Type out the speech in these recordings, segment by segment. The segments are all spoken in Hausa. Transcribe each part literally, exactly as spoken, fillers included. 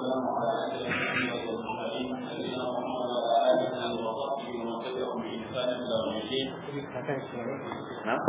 والسلام على أشرف الأنبياء والمرسلين نبينا محمد وعلى آله وصحبه ومن تبعهم بإحسان إلى يوم الدين. نعم.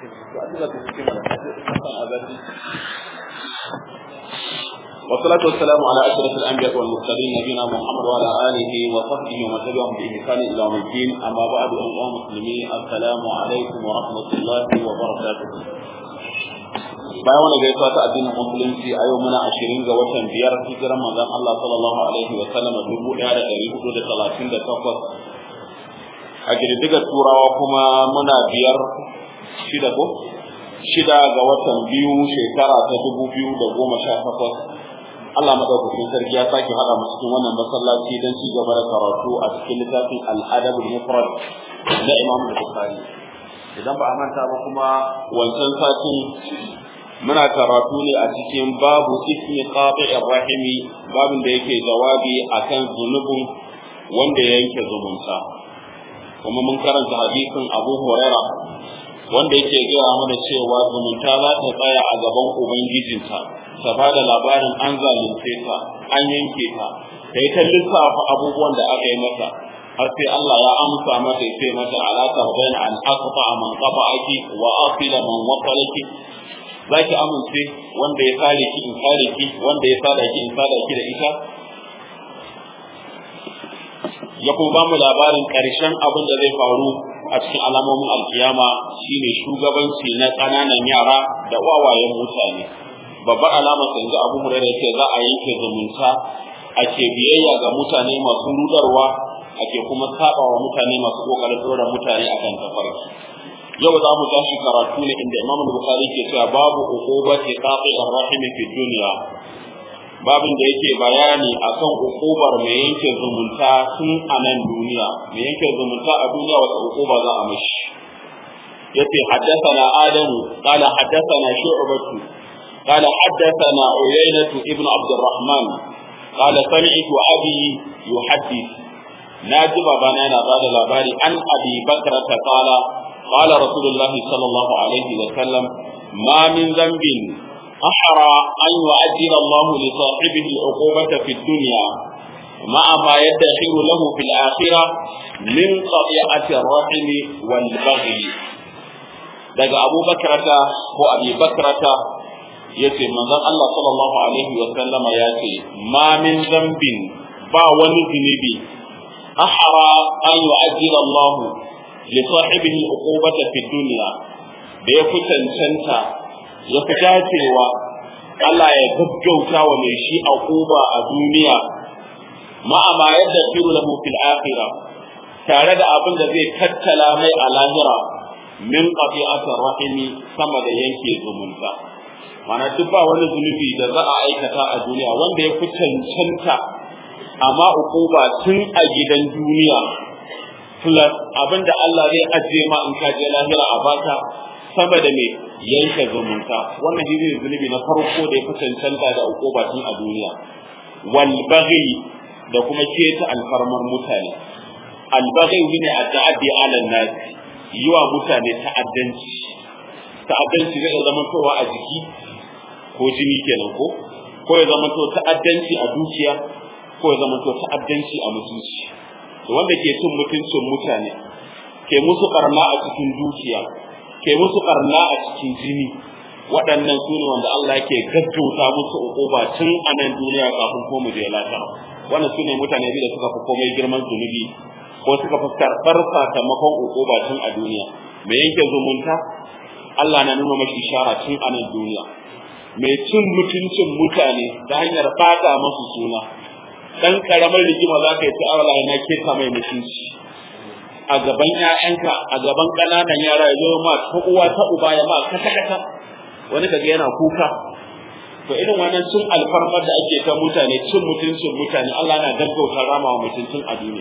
والصلاة والسلام على أشرف الأنبياء والمرسلين نبينا محمد وعلى آله وصحبه ومن تبعهم بإحسان إلى يوم الدين. أما بعد أيها المسلمين السلام عليكم ورحمة الله وبركاته. bayan wani gaisuwa ta addinin musulunci a yau muna ashirin ga watan biyar hijiran manzon Allah sallallahu alaihi wa sallam dubu ɗaya da ɗari hudu da talatin da takwas a girgigar turawa kuma muna biyar shida ko shida ga watan biyu shekara ta dubu biyu da goma sha takwas. Allah madaukakin sarki ya sake haɗa mu cikin wannan masallaci don ci gaba da karatu a cikin littafin al-adab al-mufrad na Imam Bukhari. Idan ba a manta ba kuma wancan satin muna karatu ne a cikin babu ismi qati'ir rahimi, babin da yake jawabi akan zunubin wanda ya yanke zumunta. Kuma mun karanta hadisin Abu Huraira wanda yake gaya mana cewa zumunta za ta tsaya a gaban ubangijinta ta ba da labarin an zalunce ta, an yanke ta, ta yi ta lissafa abubuwan da aka yi mata har sai Allah ya amsa mata ya ce mata ala tarbaina an aqta man qata'aki wa asila man wasalaki. Za ki amince wanda ya sare ki in sare ki, wanda ya sada ki in sada ki da ita. Ya kuma ba mu labarin ƙarshen abin da zai faru a cikin alamomin alkiyama shine shugabanci na ƙananan yara da wawayen mutane. Babbar alamar sa inda Abu Hurairah yake za a yanke zumunta, ake biyayya ga mutane masu rudarwa, ake kuma saba wa mutane masu kokarin dora mutane akan tafarki. Yau za mu tashi karatu ne inda Imam Bukhari ke cewa babu uqubati qati'ir rahim fi dunya, babin da yake bayani akan uqubar mai yanke zumunta tun a nan duniya. Mai yanke zumunta a duniya wata uquba za a mishi. yace haddathana Adamu qala haddathana Shu'batu qala haddathana Uyaynah ibn Abd الرحمن qala sami'tu abi yuhaddith, naji babana yana bada labari an Abi Bakr qala قال رسول الله صلى الله عليه وسلم ما من ذنب أحرى أن يؤجل الله لصاحبه العقوبة في الدنيا مع ما يدخر له في الآخرة من قطيعة الرحم والبغي. daga Abu Bakrata ko Abi Bakrata yace manzon Allah sallallahu alaihi wa sallama yace ma min zambin, ba wani zunubi ahra an yu'ajjila Allah li sahibihi al-uqubata fi dunya, da ya fi cancanta ya fi dacewa Allah ya gaggauta wa mai shi uquba a duniya ma'a ma yadda firu lahu fil akhirah, tare da abin da zai tattala mai a lahira min qati'atir rahimi, sama da yanke zumunta. Mana duk ba wani zunubi da za a aikata a duniya wanda ya fi cancanta amma uquba tun a gidan duniya plus abinda Allah zai ajiye ma in ka je lahira a baka sama da me yanke zumunta. Wannan shi ne zunubi na farko da ya fi cancanta da uquba tun a duniya. Wal baghi, da kuma keta alfarmar mutane. Al baghi shine at-ta'addi 'ala an-nas, yiwa mutane ta'addanci. Ta'addanci zai zama towa a jiki ko jini kenan ko ko ya zama to ta'addanci a dukiya ko ya zama to ta'addanci a mutunci. Wanda ke cin mutuncin mutane, ke musu karna a cikin dukiya, ke musu karna a cikin jini, waɗannan su ne wanda Allah yake gaggauta musu uquba tun a nan duniya kafin ko mu je lahira. Wannan su ne mutane biyu da suka fi komai girman zunubi ko suka fi karɓar sakamakon uquba tun a duniya. Mai yanke zumunta Allah na nuna mashi ishara tun a nan duniya. Mai cin mutuncin mutane ta hanyar fata masu suna, dan karamar rigima za ka yi ta'awala na keta mai mutunci a gaban ƴaƴanka, a gaban ƙananan yara, ya zo ma ta uwa ta uba ya ma kata kata, wani kaga yana kuka. To irin wannan cin alfarmar da ake ta mutane, cin mutuncin mutane, Allah na gaggauta rama wa mutuncin a duniya.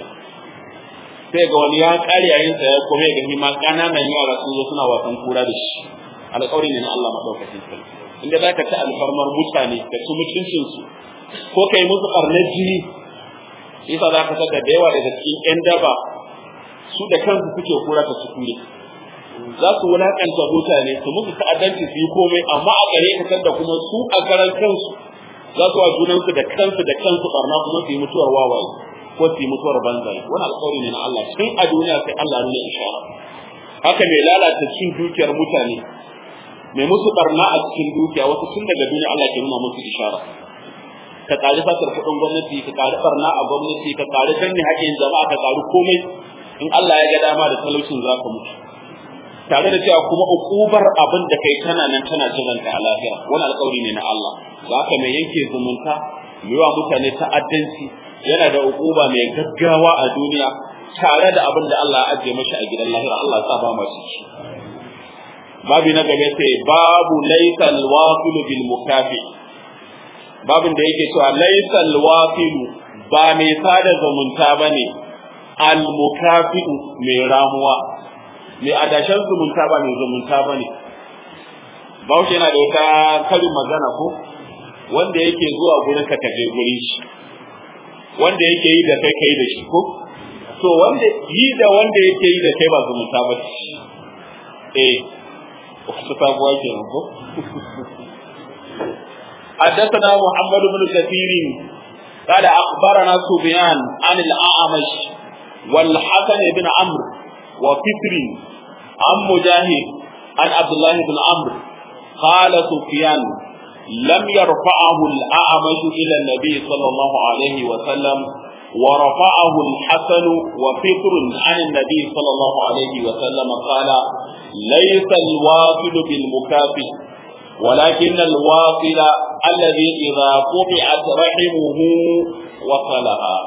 Sai ga wani ya ƙare yayin sa ya kome ga ma ƙananan yara sun zo suna wasan kura da shi. Alƙawari ne na Allah madaukakin sarki. Inda za ka ci alfarmar mutane ka ci mutuncinsu ko kai musu karnar jini, yasa za ka saka da yawa daga cikin ƴan daba su da kansu suke kura ta su kure, za su wulakanta mutane su musu ta'addanci su yi komai, amma a gare ka da kuma su a karan kansu za su wa junansu da kansu da kansu barna kuma su yi mutuwar wawaye ko su yi mutuwar banzaye wani alƙawari ne na Allah tun a duniya sai Allah ne ishara haka mai lalata cikin dukiyar mutane mai musu barna a cikin dukiya wasu tun daga duniya Allah ke nuna musu ishara ka kari fatar kuɗin gwamnati ka kari barna a gwamnati ka kari danne haƙƙin jama'a ka kari komai in Allah ya ga dama da talaucin za ka mutu tare da cewa kuma ukubar abin da kai tana nan tana jiran ka a lahira wani alƙawari ne na Allah za ka mai yanke zumunta yiwa mutane ta'addanci yana da ukuba mai gaggawa a duniya tare da abin da Allah ya ajiye mashi a gidan lahira Allah ya sa ba masu ci babu na gaba sai babu laysal wafilu bil mukafi babin da yake cewa laysal wafilu ba mai sada zumunta bane al mukafi mai ramuwa mai adashan zumunta ba mai zumunta bane Bahaushe yana da wata karin magana ko wanda yake zuwa gurin ka kaje gurin shi wanda yake yi da kai kai da shi ko to wanda yi da wanda yake yi da kai ba zumunta ba eh su sabuwa kenan ko حدثنا محمد بن كثير قال أخبرنا سفيان عن الأعمش والحسن بن عمرو وفطر عن مجاهد عن عبد الله بن عمرو قال سفيان لم يرفعه الأعمش إلى النبي صلى الله عليه وسلم ورفعه الحسن وفطر عن النبي صلى الله عليه وسلم قال ليس الواصل بالمكافئ ولكن الواصل الذي إذا قطعت رحمه وصلها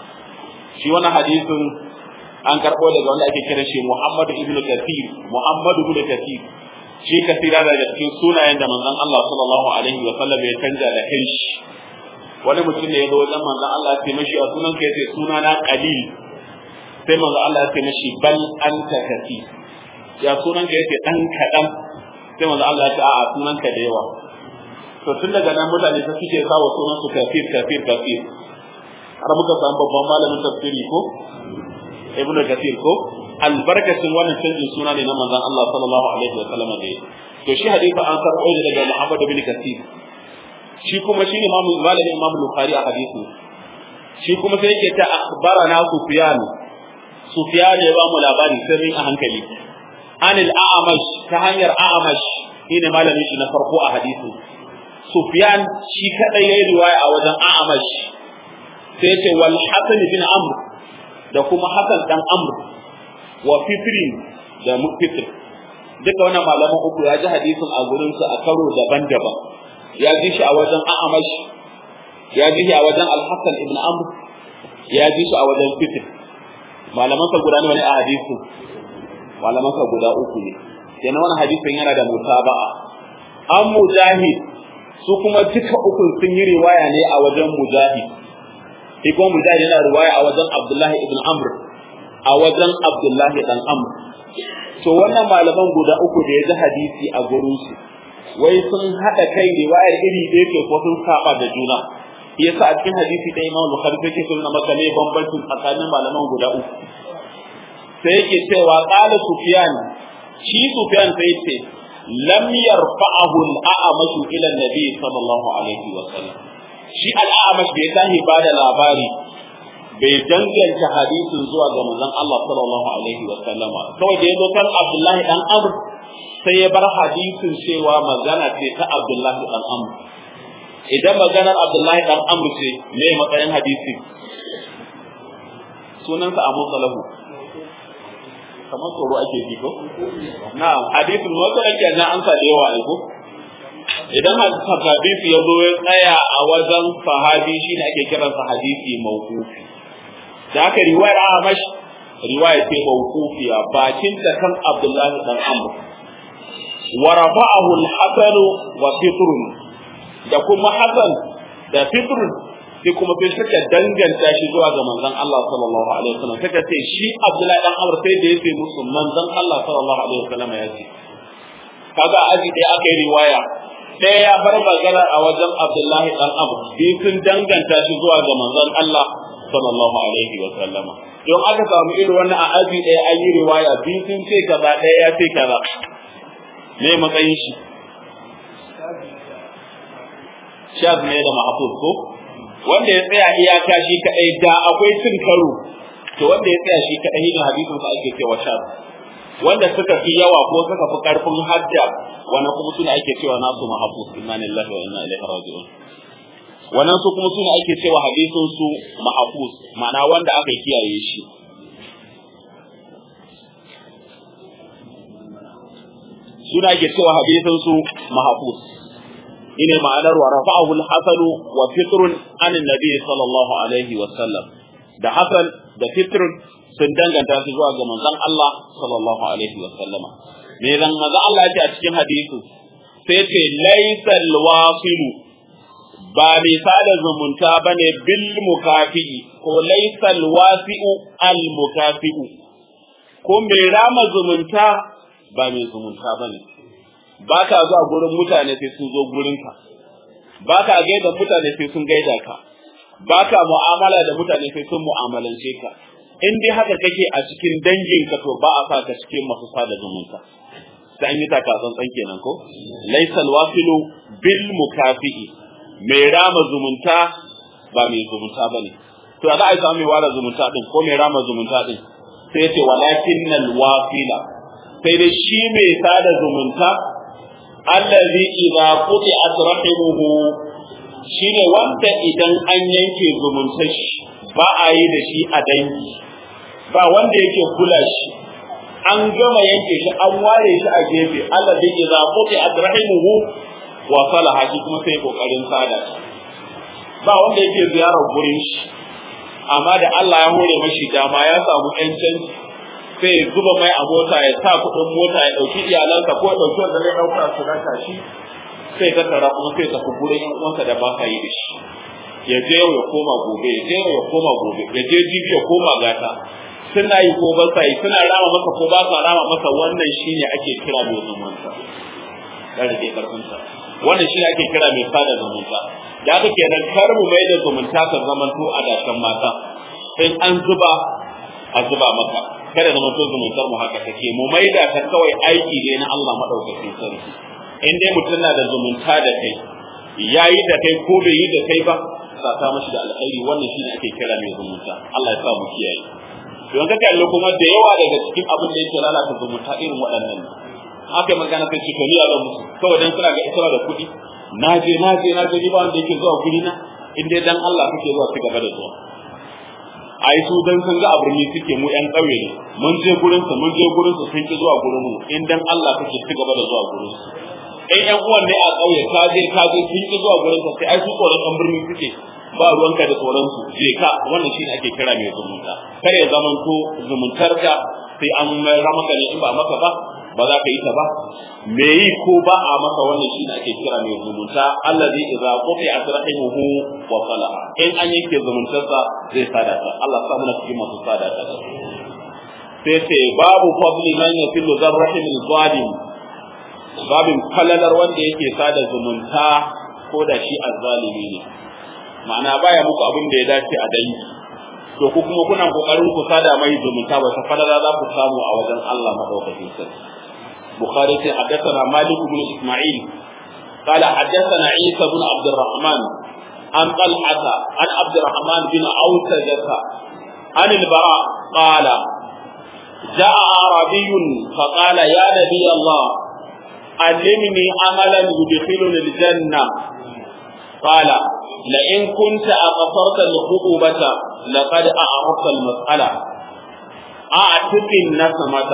shi wani hadisin an karɓo daga wanda ake kira shi Muhammad ibn Kathir Muhammad ibn Kathir shi kasira daga cikin sunayen da manzon Allah sallallahu alaihi wa sallam ya canja da kai shi wani mutum ne ya zo wajen manzon Allah ya ce mashi a sunan ka yace suna na qalil sai manzon Allah ya ce mashi bal anta kathir ya sunan ka yace dan kadan sai manzon Allah ya ce a'a sunan ka da yawa to tun daga nan mutane sai suke kawo sunan su kafir kafir kafir har muka samu babban malamin tafsiri ko ibnu kathir ko albarkacin wannan canjin suna ne na manzon Allah sallallahu alaihi wa sallam da to shi hadisi an karɓo shi daga Muhammad ibn Kathir shi kuma shi ne imamu malamin Imam Bukhari a hadisi shi kuma sai yake ta akhbarana Sufyan Sufyan ya ba mu labari sirrin a hankali anil a'amash ta hanyar a'amash shine malamin shi na farko a hadisi Sufyan shi kadai yayi riwaya a wajen a'amash sai yace wal Hasan bin Amr da kuma Hasan dan Amr wa Fitrin da Mufitr duka wannan malaman uku ya ji hadisin a gurin su a karo daban-daban ya ji shi a wajen a'amash ya ji shi a wajen al-Hasan ibn Amr ya ji shi a wajen Fitr malaman sa guda ne a hadisin malaman sa guda uku ne kenan wannan hadisin yana da mutaba'a an mujahid su kuma duka uku sun yi riwaya ne a wajen mujahid shi kuma mujahid yana riwaya a wajen Abdullah ibn Amr a wajen Abdullah dan Amr to wannan malaman guda uku da ya ji hadisi a gurin su wai sun hada kai riwayar iri ɗaya ke ko sun saba da juna yasa a cikin hadisi da Imam Bukhari yake sunna maka ne bambancin tsakanin malaman guda uku sai yake cewa qala Sufyan shi Sufyan sai yace lam yarfa'ahu al-a'mash ila an-nabi sallallahu alaihi wa sallam shi al-a'mash bai tahi ba da labari bai danganta hadisin zuwa ga manzon Allah sallallahu alaihi wa sallama kawai da yazo kan Abdullahi dan Amr sai ya bar hadisin cewa magana ce ta Abdullahi dan Amr idan maganar Abdullahi dan Amr ce me matsayin hadisi sunansa Abu Salahu kamar tsoro ake ji ko na'am hadisin wato ake na ansa da yawa ne ko idan hadisi ya zo ya tsaya a wajen sahabi shine ake kiransa hadisi mawqufi da aka riwayar Ahmad riwaya ce mawqufiya bakin ta kan Abdullah dan Amr wa rafa'ahu al-Hasan wa Fitr da kuma Hasan da Fitr sai kuma sai suka danganta shi zuwa ga manzon Allah sallallahu alaihi wasallam suka ce shi Abdullah dan Amr sai da yace musu manzon Allah sallallahu alaihi wasallam ya ce kaga aji dai aka yi riwaya sai ya bar magana a wajen Abdullah dan Amr bi sun danganta shi zuwa ga manzon Allah sallallahu alaihi wasallama don aka samu irin wannan a aji dai an yi riwaya bi sun ce kaza ɗaya ya ce kaza me matsayin shi shaz ne da mahfuz ko wanda ya tsaya iyaka shi kadai da akwai cin karo to wanda ya tsaya shi kadai ne hadisin sa ake cewa shaz wanda suka fi yawa ko suka fi karfin hadda wannan kuma suna ake cewa nasu mahfuz inna lillahi wa inna ilaihi raji'un wannan su kuma suna ake cewa hadisin su mahfuz ma'ana wanda aka kiyaye shi suna ake cewa hadisin su mahfuz ine ma'anar wa rafa'ahu al-hasan wa fitr an an-nabi sallallahu alaihi wa sallam da hasan da fitr sun danganta su zuwa ga manzon Allah sallallahu alaihi wa sallama me zan manzon Allah ya ce a cikin hadisi sai ce laysa al-wasil ba mai sada zumunta bane bil mukafi ko laysa al-wasi'u al-mukafi ko mai rama zumunta ba mai zumunta bane ba ka zuwa gurin mutane sai sun zo gurinka ba ka gaida mutane sai sun gaida ka ba ka mu'amala da mutane sai sun mu'amalance ka in dai haka kake a cikin danginka to ba a sa ka cikin masu sada zumunta sai an yi taka tsantsan kenan ko laysal wasilu bil mukafi'i mai rama zumunta ba mai zumunta bane to za a yi samu mai wara zumunta din ko mai rama zumunta din sai ce walakinnal wasila sai dai shi mai sada zumunta allazi idza quti'at rahimuhu shine wanda idan an yanke zumuntar shi ba a yi da shi a dangi ba wanda yake kula shi an gama yanke shi an ware shi a gefe allazi idza quti'at rahimuhu wa salaha shi kuma sai kokarin sada ba wanda yake ziyarar gurin shi amma da Allah ya hore mashi dama ya samu ƴancin sai zuba mai a mota ya sa kuɗin mota ya ɗauki iyalansa ko ya ɗauki wanda zai ɗauka su raka shi sai ta tara kuma sai tafi gurin ƴan uwansa da ba sa yi da shi ya je yau ya koma gobe ya je yau ya koma gobe ya je jibi ya koma gata suna yi ko ba sa yi suna rama masa ko ba sa rama masa wannan shine ake kira mai zumunta da rage karfinsa wannan shine ake kira mai sada zumunta da haka kenan kar mu mai da zumunta ta zamanto a dashen mata in an zuba a zuba maka kada da mutum zumuntar mu haka take mu maida ta kawai aiki ne na Allah madaukakin sarki in dai mutum na da zumunta da kai yayi da kai ko bai yi da kai ba saka mashi da alkhairi wannan shine ake kira mai zumunta Allah ya sa mu kiyaye don ka kalli kuma da yawa daga cikin abin da yake lalata zumunta irin waɗannan haka magana sai ce ni a musu kawai dan suna ga isra da kuɗi na je na je na je ba wanda yake zuwa guri na in dai dan Allah kake zuwa su gaba da zuwa ai su dan sun ga abirni suke mu yan ƙauye ne mun je gurin su mun je gurin su sun ki zuwa gurin mu in dan Allah kake ci gaba da zuwa gurin su in yan uwan ne a ƙauye ka je ka je sun ki zuwa gurin su sai ai su tsoron ɗan birni suke ba ruwanka da tsoron su je ka wannan shine ake kira mai zumunta kare ya zamanto zumuntarka sai an ramaka ne in ba maka ba ba za ka yi ta ba me yi ko ba a maka wannan shine ake kira mai zumunta allazi idza quti'at rahimuhu wa salaha in an yake zumuntarsa zai sada ta Allah ya sa mu cikin masu sada ta sai sai babu fadli man yafilu zarrahim zalim babin falalar wanda yake sada zumunta ko da shi azzalimi ne ma'ana baya muku abin da ya dace a dangi to ku kuma kuna kokarin ku sada mai zumunta ba ta falala za ku samu a wajen Allah madaukakin sarki bukhari sai haddathana malik ibn isma'il qala haddathana isa ibn abd الرحمن an talhata an abd الرحمن bin awsajata an al-bara qala جاء عربي فقال يا نبي الله علمني عملا يدخلني الجنة قال لئن كنت أقصرت الخطوبة لقد أعرفت المسألة أعتق النسمة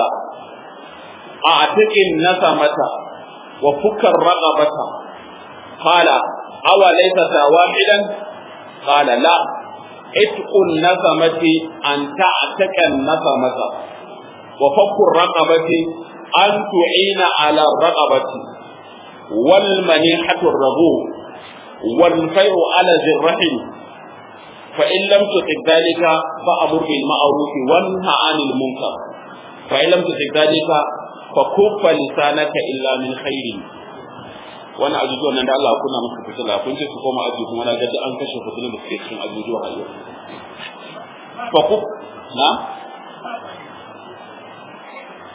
أعتق النسمة وفك الرقبة قال أوليست واحدا قال لا اتق النسمة أن تعتق النسمة وفك الرقبة أن تعين على الرقبة والمنيحة الرغوب والخير على ذي الرحم فإن لم تطق ذلك فأمر بالمعروف وانهى عن المنكر فإن لم تطق ذلك فكف لسانك إلا من خير وانا ajujuwan nan da Allah kuna musu fitila kun ce su koma aji kuma na gaji an kashe fitilin da suke cikin ajujuwa a yau fa ku na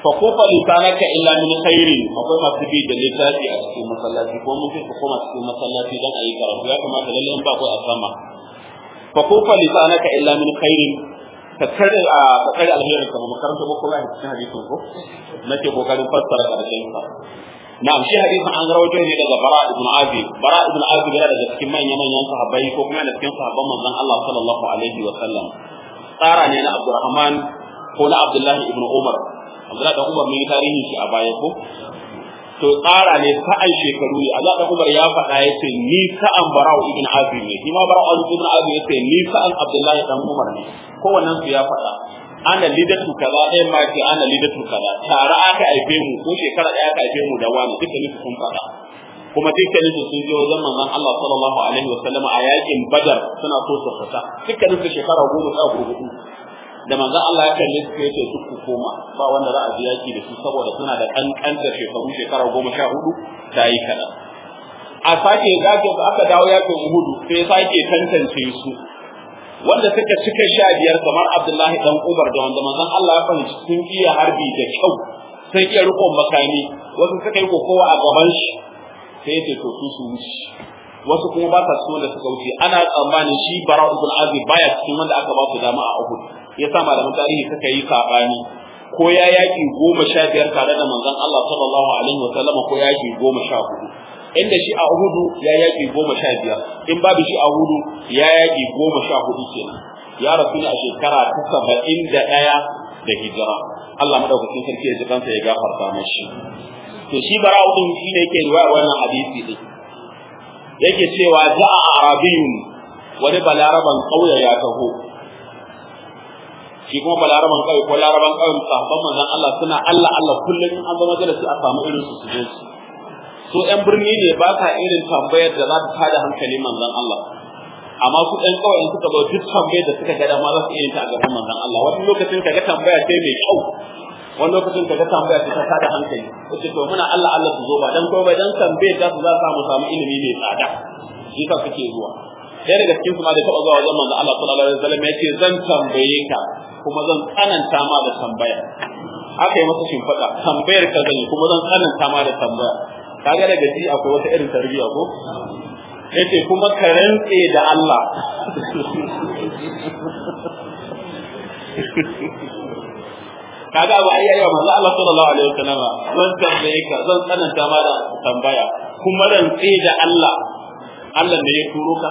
fa kufa lisanaka illa min khairin akwai masu bi da littafi a cikin masallaci ko mun fi koma cikin masallaci dan ayi karatu ya kamata lalle in ba ko a sama fa kufa lisanaka illa min khairin ka kare a ka kare alheri kamar makaranta ko kuma cikin hadisin ko nake kokarin fassara karshen sa na'am shi hadisin an rawaito ne daga bara ibn azib bara ibn azib yana daga cikin manyan manyan sahabbai ko kuma daga cikin sahabban manzon Allah sallallahu alaihi wa sallam tsara ne na Abdurrahman ko na Abdullahi ibn Umar Abdullahi da Umar mai tarihi shi a baya ko to tsara ne sa'an shekaru ne Allah da Umar ya faɗa yace ni sa'an Bara'u ibn Azib ne shi ma Bara'u ibn Azib yace ni sa'an Abdullahi dan Umar ne kowannen su ya faɗa ana lidatu kaza ɗaya ma ce ana lidatu kaza tare aka aife mu ko shekara ɗaya aka aife mu da wani dukkan su sun faɗa kuma dukkan su sun je wajen manzon Allah sallallahu alaihi wasallam a yakin Badar suna so su fita dukkan su shekara goma sha hudu da manzon Allah ya kalle su yace duk ku koma ba wanda za a ji yaki da su saboda suna da kankantar shekaru shekara goma sha hudu ta yi kada a sake zage aka dawo yakin Uhud sai sake tantance su wanda suka cika sha biyar kamar Abdullahi dan Umar da wanda manzon Allah ya fahimci sun iya harbi da kyau sai iya rikon makami wasu suka yi kokowa a gaban shi sai ya ce to su su wuce wasu kuma ba sa cikin wanda suka wuce ana tsammanin shi Bara'u ibn Azib baya cikin wanda aka ba su dama a Uhud yasa malaman tarihi suka yi sabani ko ya yaki goma sha biyar tare da manzon Allah sallallahu alaihi wa sallam ko yaki goma sha hudu inda shi a Uhudu ya yaki goma sha biyar in babu shi a Uhudu ya yaki goma sha hudu kenan ya rasu ne a shekara ta saba'in da ɗaya da hijira Allah madaukakin sarki ya ji kansa ya gafarta mashi to shi Bara'u din shi ne yake riwaya wannan hadisi din yake cewa ja'a arabiyun wani balaraban kauye ya taho shi kuma balaraban kauye ko laraban kauye sahabban manzon Allah suna Allah Allah kullum an zama majalisi a samu irin su su je su so ƴan birni ne ba sa irin tambayar da za ta tada hankalin manzon Allah amma su ɗan kawai in suka zo duk tambayar da suka ga dama za su iya ta a gaban manzon Allah wani lokacin kaga tambaya ce mai kyau wani lokacin kaga tambaya ce ta tada hankali wace to muna Allah Allah su zo ba dan ko ba dan tambayar da su za su samu samu ilimi mai tsada shi ka suke zuwa sai daga cikin su ma da taba zuwa wajen manzon Allah sallallahu alaihi wasallam yace zan tambaye ka kuma zan tsananta ma da tambaya aka yi masa shimfiɗa tambayar ka zan kuma zan tsananta ma da tambaya kaga daga ji akwai wata irin tarbiyya ko yace kuma ka rantse da Allah kaga ba ai yayi manzo Allah sallallahu alaihi wasallam zan tambaye ka zan tsananta ma da tambaya kuma rantse da Allah Allah ne ya turo ka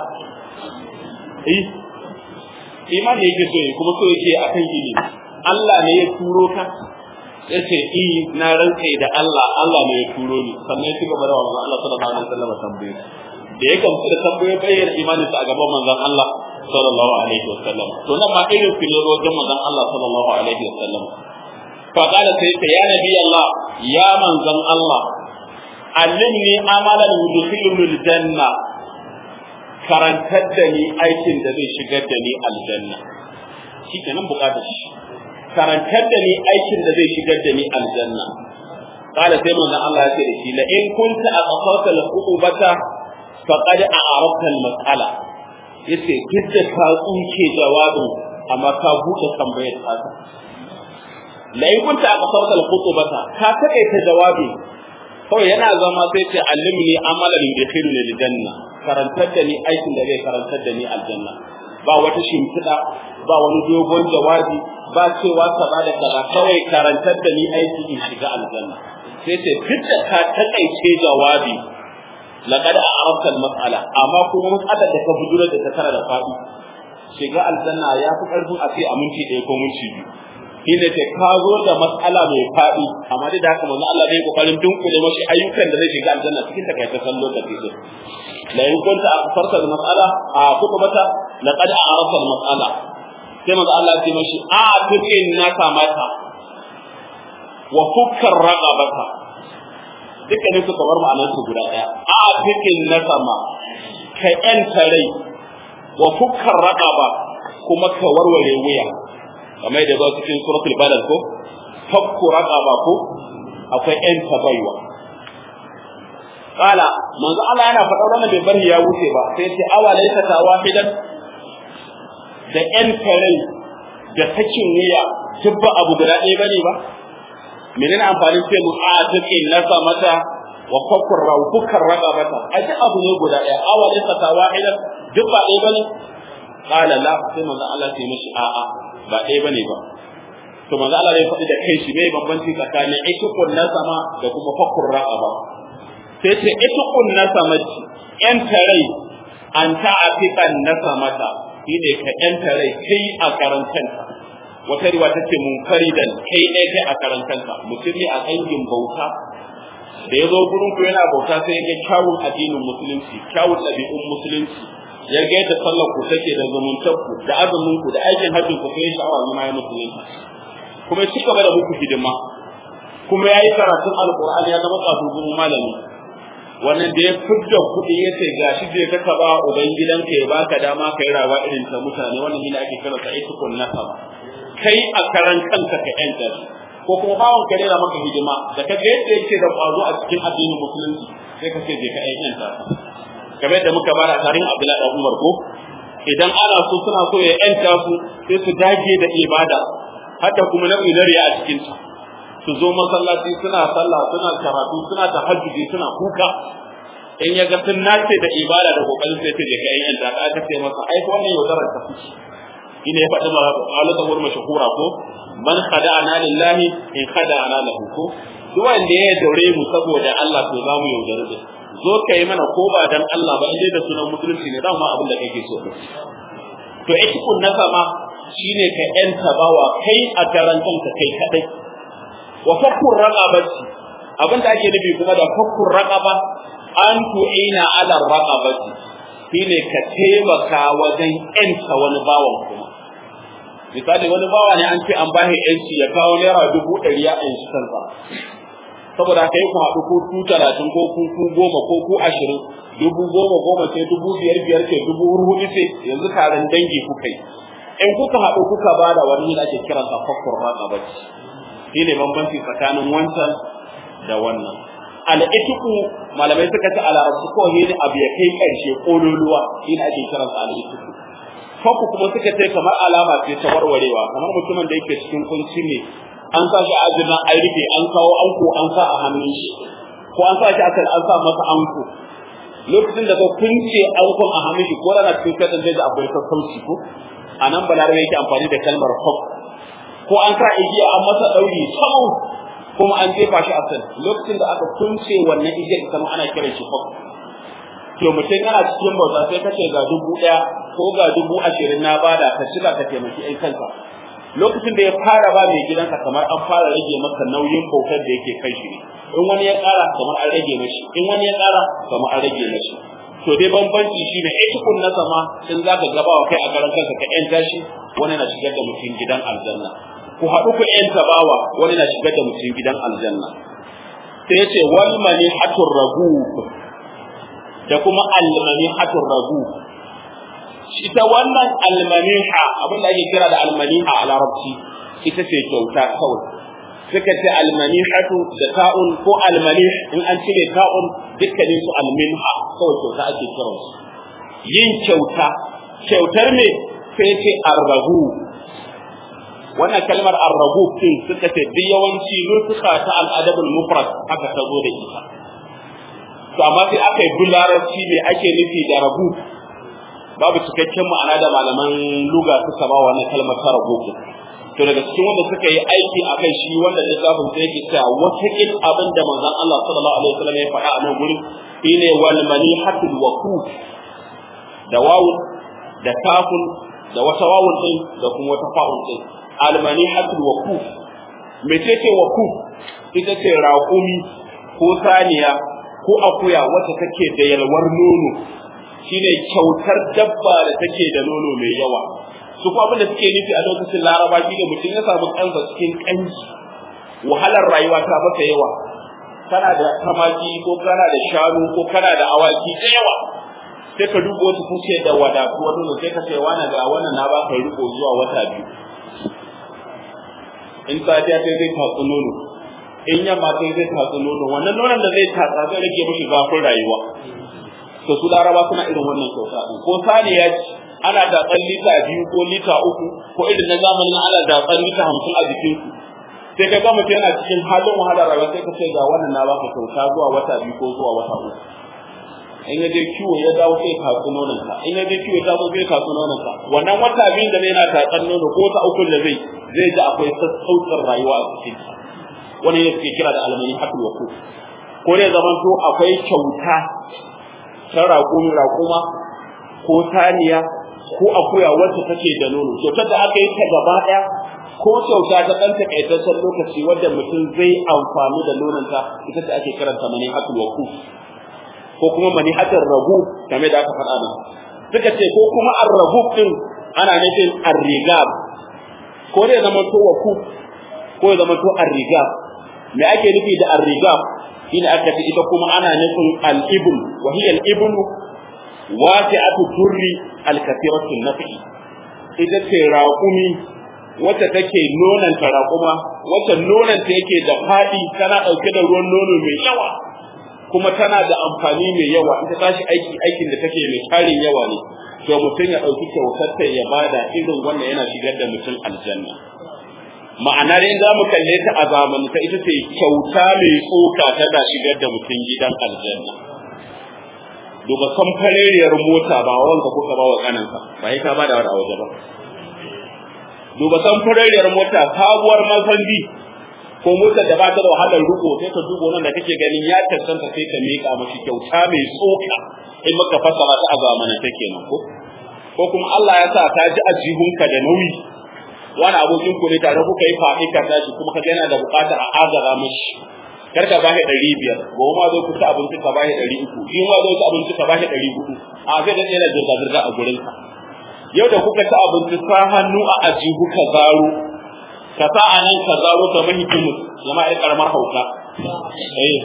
eh imani yake so kuma so yake akan ilimi Allah ne ya turo ka yace eh na rantse da Allah Allah ne ya turo ni sannan shi gaba da manzon Allah sallallahu alaihi wasallam tambaye da yake mutu da tambaye bayyana imanin sa a gaban manzon Allah sallallahu alaihi wasallam to nan ma irin filolo ga manzon Allah sallallahu alaihi wasallam fa qala sai ya nabi Allah ya manzon Allah allimni amalan yudkhiluni aljanna karantar da ni aikin da zai shigar da ni aljanna shikenan bukatar shi karantar da ni aikin da zai shigar da ni aljanna qala sai manzon Allah ya ce da shi la in kunta aqsata al-uqubata faqad a'rafta al-mas'ala yace kidda ka tsuke jawabin amma ka buɗe tambayar ta la in kunta aqsata al-uqubata ka take ta jawabi kawai yana zama sai ce allimni amalan yudkhiluni aljanna karantar da ni aikin da zai karantar da ni aljanna ba wata shimfiɗa ba wani dogon jawabi ba cewa kaza da kaza kawai karantar da ni aiki in shiga aljanna sai ce duk da ka takaice jawabi laqad a'rafta al-mas'ala amma kuma mas'alar da ka bujura da ta tara da fadi shiga aljanna ya fi karfin a ce a minti ɗaya ko minti biyu shine ce ka zo da mas'ala mai fadi amma da haka manzo Allah zai kokarin dunkule mashi ayyukan da zai shiga aljanna cikin takaitaccen lokaci din la in kunta aqsarta al-mas'ala a kutubata laqad a'rafta al-mas'ala sai manzo Allah ya ce mashi a tukin naka mata wa fukkar raqabata dukkanin su kamar ma'anar su guda daya a tukin naka ma ka yanta rai wa fukkar raqaba kuma ka warware wuya kamar da ba cikin suratul balad ko fakku raqaba ko akwai yanta baiwa qala manzo Allah yana faɗa wannan bai bari ya wuce ba sai ce awa laysa tawahidan da ƴan kare da sakin wuya dubba abu guda ɗaya bane ba menene amfanin ce mu a take nasa mata wa fakkur rawfukar raqabata aji abu ne guda ɗaya awalin ta wahida duk ba ɗaya bane qala la sai manzo Allah ya mishi a a ba ɗaya bane ba to manzo Allah ya faɗi da kai shi bai bambanci tsakanin ikukun nasama da kuma fakkur raqaba sai ce ikukun nasamati yan tarai an ta'afiqan nasamata shine ka yan tarai kai a karantanta wata riwa tace munkaridan kai ne kai a karantanta mutum ne a kangin bauta da yazo gurin ku yana bauta sai ya ga kyawun addinin musulunci kyawun ɗabi'un musulunci ya ga yadda sallar ku take da zumuntar ku da azumin ku da aikin hajjin ku sai sha'awa ne ma ya musulunci kuma shi gaba da muku hidima kuma yayi karatun alqur'ani ya zama kafin malami wannan da ya fidda kuɗi ya ce gashi je ka taba uban gidanka ya baka dama kai rawa irin ta mutane wannan ne ake kira sa itikun nasaba kai a karan kanka ka yanta ko kuma bawon ka rera maka hidima da ka ga yadda yake da kwazo a cikin addinin musulunci sai ka ce je ka yanta kamar da muka bara tarin Abdullahi da Umar ko idan ana so suna so ya yanta su sai su dage da ibada hatta kuma na ilariya a cikin ta su zo masallaci suna sallah suna karatu suna tahajjudi suna kuka in ya ga sun nace da ibada da kokarin sai ta je ka yin da aka ce masa ai ko wannan yaudarar ta fice ina ya faɗi mara alaka wurin mashhura ko man khada'ana lillahi in khada'ana lahu ko duk wanda ya daure mu saboda Allah to za mu yaudare da zo kai mana ko ba dan Allah ba indai da sunan musulunci ne dama abin da kake so to itikun nasama shine ka yanta bawa kai a garantanka kai kadai wa fakkur raqabati abinda ake nufi kuma da fakkur raqaba an tu'ina ala raqabati shine ka taimaka wajen yanta wani bawan kuma misali wani bawa ne an ce an bashi yanci ya kawo naira dubu ɗari ya yanci kansa saboda kai ku haɗu ko ku talatin ko ku ku goma ko ku ashirin dubu goma goma sai dubu biyar biyar ce dubu hudu ce yanzu taron dangi kuka yi in kuka haɗu kuka bada wani da ake kiransa fakkur raqabati shi ne bambanci tsakanin wancan da wannan al'itiku malamai suka ce ala rasu ko ne abu ya kai ƙarshe ƙololuwa shi ne ake kiransa al'itiku fakku kuma suka ce kamar alama ce ta warwarewa kamar mutumin da yake cikin kunci ne an sa shi a jirgin an rufe an kawo anko an sa a hannun shi ko an sa shi a kan an sa masa anko lokacin da ka kunce ankon a hannun shi ko rana cikin kaɗan zai da akwai sassauci ko a nan balarabe yake amfani da kalmar fakku ko an sa igiya an masa ɗauri sau kuma an jefa shi a san lokacin da aka kunce wannan igiyar kuma ana kiran shi fakku to mutum yana cikin bauta sai kace ga dubu ɗaya ko ga dubu ashirin na bada ka shiga ka taimaki ɗan kanka lokacin da ya fara ba mai gidansa kamar an fara rage masa nauyin bautar da yake kai shi in wani ya ƙara kamar an rage mashi in wani ya ƙara kamar an rage mashi to dai bambanci shine itikun na sama in zaka gabawa kai a garan kanka ka yanta shi wani na shigar da mutum gidan aljanna ku haɗu ku yanta bawa wani na shigar da mutum gidan aljanna sai yace wal manihatur ragu da kuma al manihatur ragu ita wannan al maniha abin da ake kira da al maniha a larabci ita ce kyauta kawai suka ce al manihatu da ta'un ko al manih in an cire ta'un dukkanin su al minha kawai kyauta ake kira su yin kyauta kyautar me sai ce arragu wannan kalmar arragu din suka ce duk yawanci nufuka ta al'adabul mufrad haka ta zo da ita to amma sai aka yi bulararci ne ake nufi da ragu babu cikakken ma'ana da malaman luga suka ba wannan kalmar ta ragu to daga cikin wanda suka yi aiki akai shi wanda littafin sai yake cewa wata kin abin da manzon Allah sallallahu alaihi wasallam ya faɗa a nan gurin shine wal manihatul waquf da wawun da kafun da wata wawun din da kuma wata fa'un din almanihatul waquf mece ce waquf ita ce raƙumi ko saniya ko akuya wacce take da yalwar nono shine kyautar dabba da take da nono mai yawa su kuma abin da suke nufi a lokacin laraba shi ne mutum ya samu kansa cikin kanji wahalar rayuwa ta masa yawa kana da tamaki ko kana da shanu ko kana da awaki da yawa sai ka duba wata kuce da wadatu wata ne sai ka ce wani ga wannan na ba ka riko zuwa wata biyu in safiya sai zai tatsu nono in yamma sai zai tatsu nono wannan nonon da zai tatsa zai rage mishi zafin rayuwa to su laraba suna irin wannan kyauta din ko saniya ana da tsan lita biyu ko lita uku ko irin na zamanin ana da tsan lita hamsin a jikin su sai ka ga mutum yana cikin halin wahala rayuwa sai ka ce ga wannan na baka kyauta zuwa wata biyu ko zuwa wata uku in ya je kiwo ya dawo sai ka tatsi nonon ka in ya je kiwo ya dawo sai ka tatsi nonon ka wannan wata biyu da yana tatsan nono ko wata uku da zai zai ji akwai sassaucin rayuwa a cikin sa wani ne suke kira da almani hakul wako ko ne zaman to akwai kyauta ta raƙumi raƙuma ko saniya ko akuya wacce take da nono kyautar da aka yi ta gaba ɗaya ko kyauta ta ɗan takaitaccen lokaci wanda mutum zai amfani da nononta ita ce ake karanta mani hakul wako ko kuma mani hatar rabu game da aka faɗa nan suka ce ko kuma arrabu din ana nufin arrigab ko dai zama to waku ko zama to arrigab me ake nufi da arrigab shine aka ce ita kuma ana nufin al-ibn wa hiya al-ibn wasi'atu turri al-kathiratu nafi ita ce raƙumi wacce take nonan ta raƙuma wacce nonan ta yake da fadi tana dauke da ruwan nono mai yawa kuma tana da amfani mai yawa ita tashi aiki aikin da take mai tarin yawa ne to mutum ya dauki kyautar ta ya bada irin wannan yana shigar da mutum aljanna ma'ana dai za mu kalle ta a zamanin ta ita ce kyauta mai tsoka tana shigar da mutum gidan aljanna duba samfareriyar mota ba wanda kuka ba wa kananka ba sai ka bada wa waje ba duba samfareriyar mota sabuwar mazandi ko motar da ba ta da wahalar riko sai ka dubo nan da kake ganin ya tantance sai ka mika mashi kyauta mai tsoka in maka fasara ta a zamanin take nan ko ko kuma Allah ya sa ta ji ajihunka da nauyi wani abokin ku ne tare kuka yi faɗi ka tashi kuma ka yana da buƙatar a agara mashi kar ka bashi ɗari biyar gobe ma zo ku ci abinci ka bashi ɗari uku in ma zo ci abinci ka bashi ɗari huɗu a zai da yana zirga zirga a gurin ka yau da kuka ci abinci sa hannu a ajihu ka zaro ka sa a nan ka zaro ka mahi kimus zama ai karamar hauka eh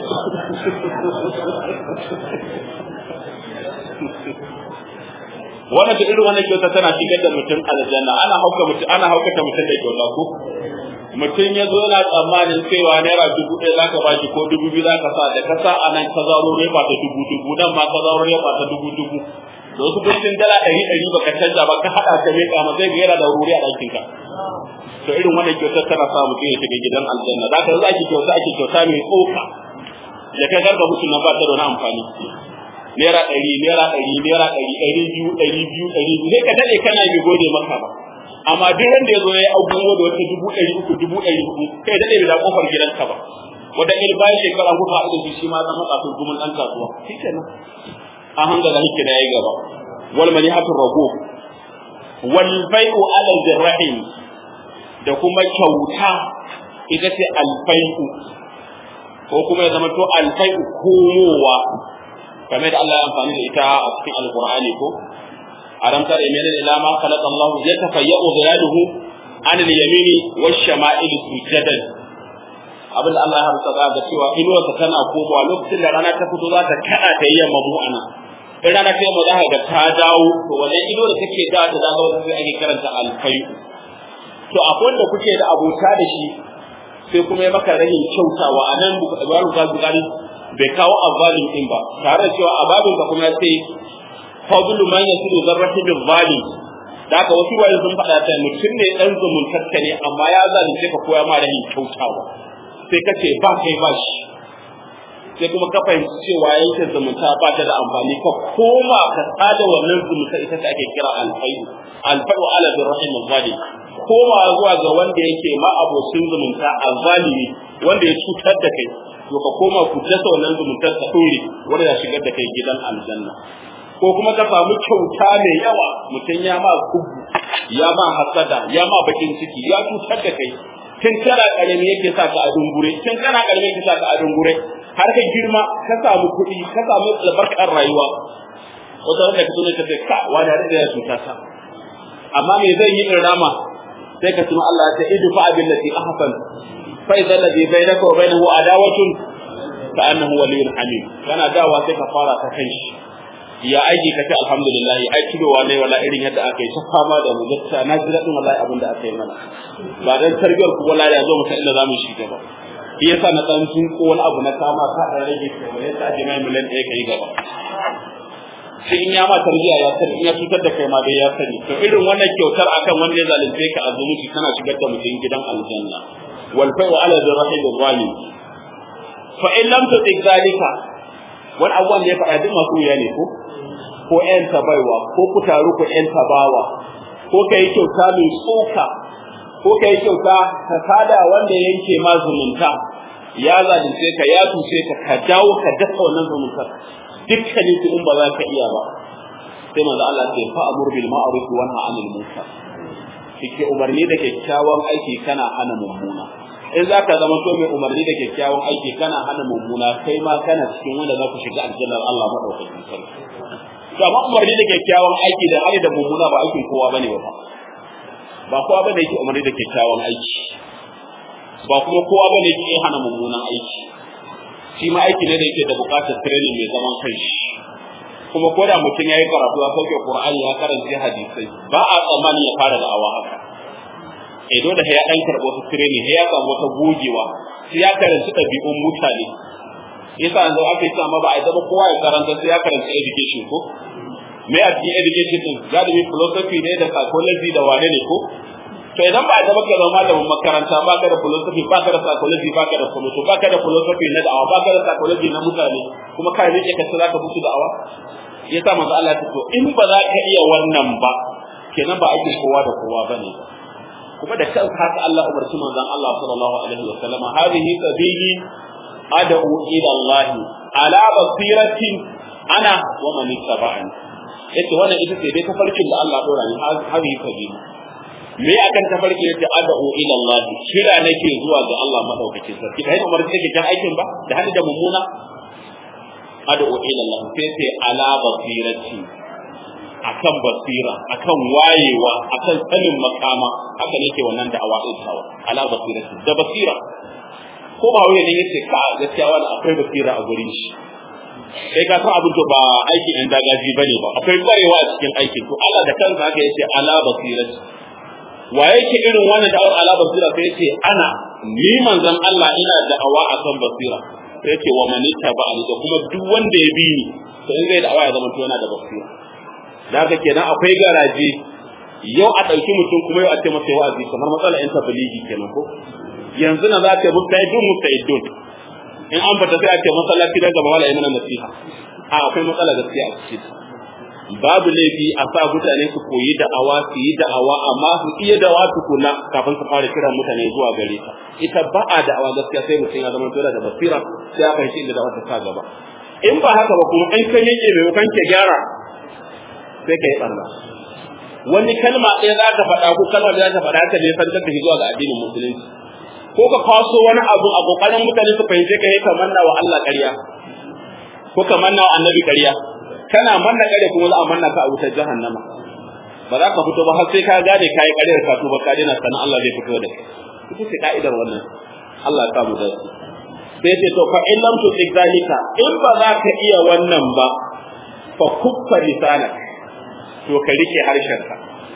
wannan da irin wannan kyauta tana shigar da mutum aljanna ana hauka mutum ana haukata mutum da kyauta ko mutum ya zo yana tsammanin cewa naira dubu ɗaya zaka bashi ko dubu biyu zaka sa da ka sa a nan ka zaro refa ta dubu dubu nan ma ka zaro refa ta dubu dubu da wasu kuɗin dala ɗari ɗari baka canza ba ka haɗa ka miƙa ma zai ga yana da ruri a ɗakin ka to irin wannan kyautar tana sa mutum ya shiga gidan aljanna za ka za ki kyauta ake kyauta mai tsoka da ka garba mutum nan ba ta da wani amfani naira ɗari naira ɗari naira ɗari ɗari biyu ɗari biyu ɗari biyu sai ka daɗe kana bi gode maka ba amma duk wanda ya zo ya yi abubuwa da wata dubu ɗari uku dubu ɗari huɗu kai daɗe bai da ƙofar gidanka ba wanda in bayan shekara kuka haɗu da shi ma zama kafin gumin ɗan kasuwa shi kenan an hanga da hike da ya gaba wal manihatur rago wal bai'u ala dirrahim da kuma kyauta ita ce alfai'u ko kuma ya zama to alfai'u komowa kamar da Allah ya amfani da ita a cikin alqur'ani ko aram tare mene ila ma khalaqa Allah yatafayya'u zilaluhu an al-yamini wash-shama'ili sujadan abin Allah ya harsa da cewa inuwarsa tana komowa lokacin da rana ta fito za ta kada ta yi yamma mu'ana in rana ta yamma za ka ga ta dawo to wannan ido da take da ta dawo sai ake karanta alfai'u to akwai wanda kuke da abota da shi sai kuma ya maka rahin kyautawa a nan bukaru ga bukari bai kawo azalim din ba tare da cewa ababin ka kuma sai fadlu man yasiru zarrati bil zalim da haka wasu wani sun faɗa ta mutum ne dan zumuntarka ne amma ya zalunce ka koya ma rahin kyautawa sai ka ce ba kai ba shi sai kuma ka fahimci cewa yanke zumunta ba ta da amfani ka koma ka tsada wannan zumunta ita ce ake kira alfayu alfayu ala birrahim zalim koma zuwa ga wanda yake ma abocin zumunta azzalimi wanda ya cutar da kai to ka koma ku dasa wannan zumuntar ta dore wanda ya shigar da kai gidan aljanna ko kuma ka samu kyauta mai yawa mutum ya ma kubu ya ma hasada ya ma bakin ciki ya cutar da kai tun kana karami yake sa ka a dungure tun kana karami yake sa ka a dungure har ka girma ka samu kuɗi ka samu albarkar rayuwa wata wanda ka tuna ka ce ka wani da ya cuta ta amma me zai yi rama sai ka tuna Allah ta idfa billati ahsan fa idza alladhi bainaka wa bainahu adawatun ka annahu waliyyun hamim kana dawa sai ka fara ta kai shi ya aiki ka ce alhamdulillah ai kidowa ne wala irin yadda aka yi ta fama da mu gaskiya na ji dadin wallahi abin da aka yi mana ba dan tarbiyar ku wallahi ya zo mu san inda zamu shiga ba shi yasa na dan tun ko wani abu na kama ka dan rage ko yasa aje mai miliyan ɗaya kai gaba sai in ya ma tarbiya ya sani in ya cutar da kai ma dai ya sani to irin wannan kyautar akan wanda ya zalunce ka azumuci kana shigar da mutum gidan aljanna wal fai'u ala dhirrahil zalim fa in lam tutik zalika wani abuwan da ya faɗa duk masu wuya ne ko ko ƴan tabaiwa ko ku taru ku ƴan tabawa ko kai kyauta mai tsoka ko kai kyauta ka sada wanda yanke ma zumunta ya zalunce ka ya tuce ka ka dawo ka daka wannan zumunta dukkanin su in ba za ka iya ba sai manzo Allah ce fa amur bil ma'ruf wa nahy 'anil munkar kike umarni da kyakkyawan aiki kana hana mummuna in za ka zama to mai umarni da kyakkyawan aiki kana hana mummuna kai ma kana cikin wanda za ku shiga aljannar Allah madaukakin sarki to amma umarni da kyakkyawan aiki da hali da mummuna ba aikin kowa bane ba ba kowa bane yake umarni da kyakkyawan aiki ba kuma kowa bane yake hana mummunan aiki shi ma aiki ne da yake da buƙatar training mai zaman kanshi kuma ko da mutum yayi karatu ya sauke Qur'ani ya karanta hadisai ba a tsammani ya fara da'awa haka eh dole sai ya dan karbo su training sai ya samu wata gogewa sai ya karanta ɗabi'un mutane yasa yanzu aka yi sama ba a zama kowa ya karanta sai ya karanta education ko me a cikin education din galibi philosophy ne da psychology da wane ne ko to idan ba a zama ka zama malamin makaranta ba ka da philosophy ba ka da psychology ba ka da philosophy ba ka da philosophy na da'awa ba ka da psychology na mutane kuma ka rike ka za ka musu da'awa yasa manzo Allah ya ce to in ba za ka iya wannan ba kenan ba ake kowa da kowa bane kuma da kansa haka Allah umarci manzon Allah sallallahu alaihi wa sallama hadhihi sabili ad'u ila Allah ala basiratin ana wa man ittaba'ani yace wannan ita ce dai tafarkin da Allah dora ni hadhihi sabili me akan tafarki yace ad'u ila Allah kira nake zuwa ga Allah madaukakin sarki kai umarci kake kan aikin ba da hali da mummuna ad'u ila Allah sai sai ala basirati akan basira akan wayewa akan sanin makama haka nake wannan da'awa din tawa ala basirati da basira ko ba wai ne yace ka gaskiya wani akwai basira a gurin shi sai ka san abin to ba aikin yan dagaji bane ba akwai kwarewa a cikin aikin to Allah da kansa haka yace ala basirati wa yake irin wannan da'awar ala basira sai yace ana ni manzon Allah ina da'awa akan basira sai yace wa man ittaba'ani da kuma duk wanda ya bi ni to in zai da'awa ya zama to yana da basira da haka kenan akwai garaje yau a ɗauki mutum kuma yau a ce masa wa'azi kamar matsalar yan tabligi kenan ko yanzu na za ta musta'idun musta'idun in an fata sai a ce masallaci da gaba wala yana nasiha a akwai matsala gaskiya a cikin babu laifi a sa mutane su koyi da'awa su yi da'awa amma su iya da'awa tukuna kafin su fara kiran mutane zuwa gare ta ita ba a da'awa gaskiya sai mutum ya zama dole da basira sai ya fahimci inda da'awa ta sa gaba in ba haka ba kuma in kai yake maimakon ke gyara sai ka yi barna wani kalma ɗaya za ka faɗa ko kalma da za ka faɗa ka ne san da zuwa ga addinin musulunci ko ka kwaso wani abu a kokarin mutane su fahimce ka yi kamar na wa Allah ƙarya ko kamar na wa annabi ƙarya kana manna ƙarya kuma za a manna ka a wutar jahannama ba za ka fito ba har sai ka gane ka yi ƙaryar ka to ba ka dina sanan Allah zai fito da kai ita ce ka'idar wannan Allah ya samu da su sai ce to fa in lam tutik zalika in ba za ka iya wannan ba fa kuffa lisanak to ka rike harshenka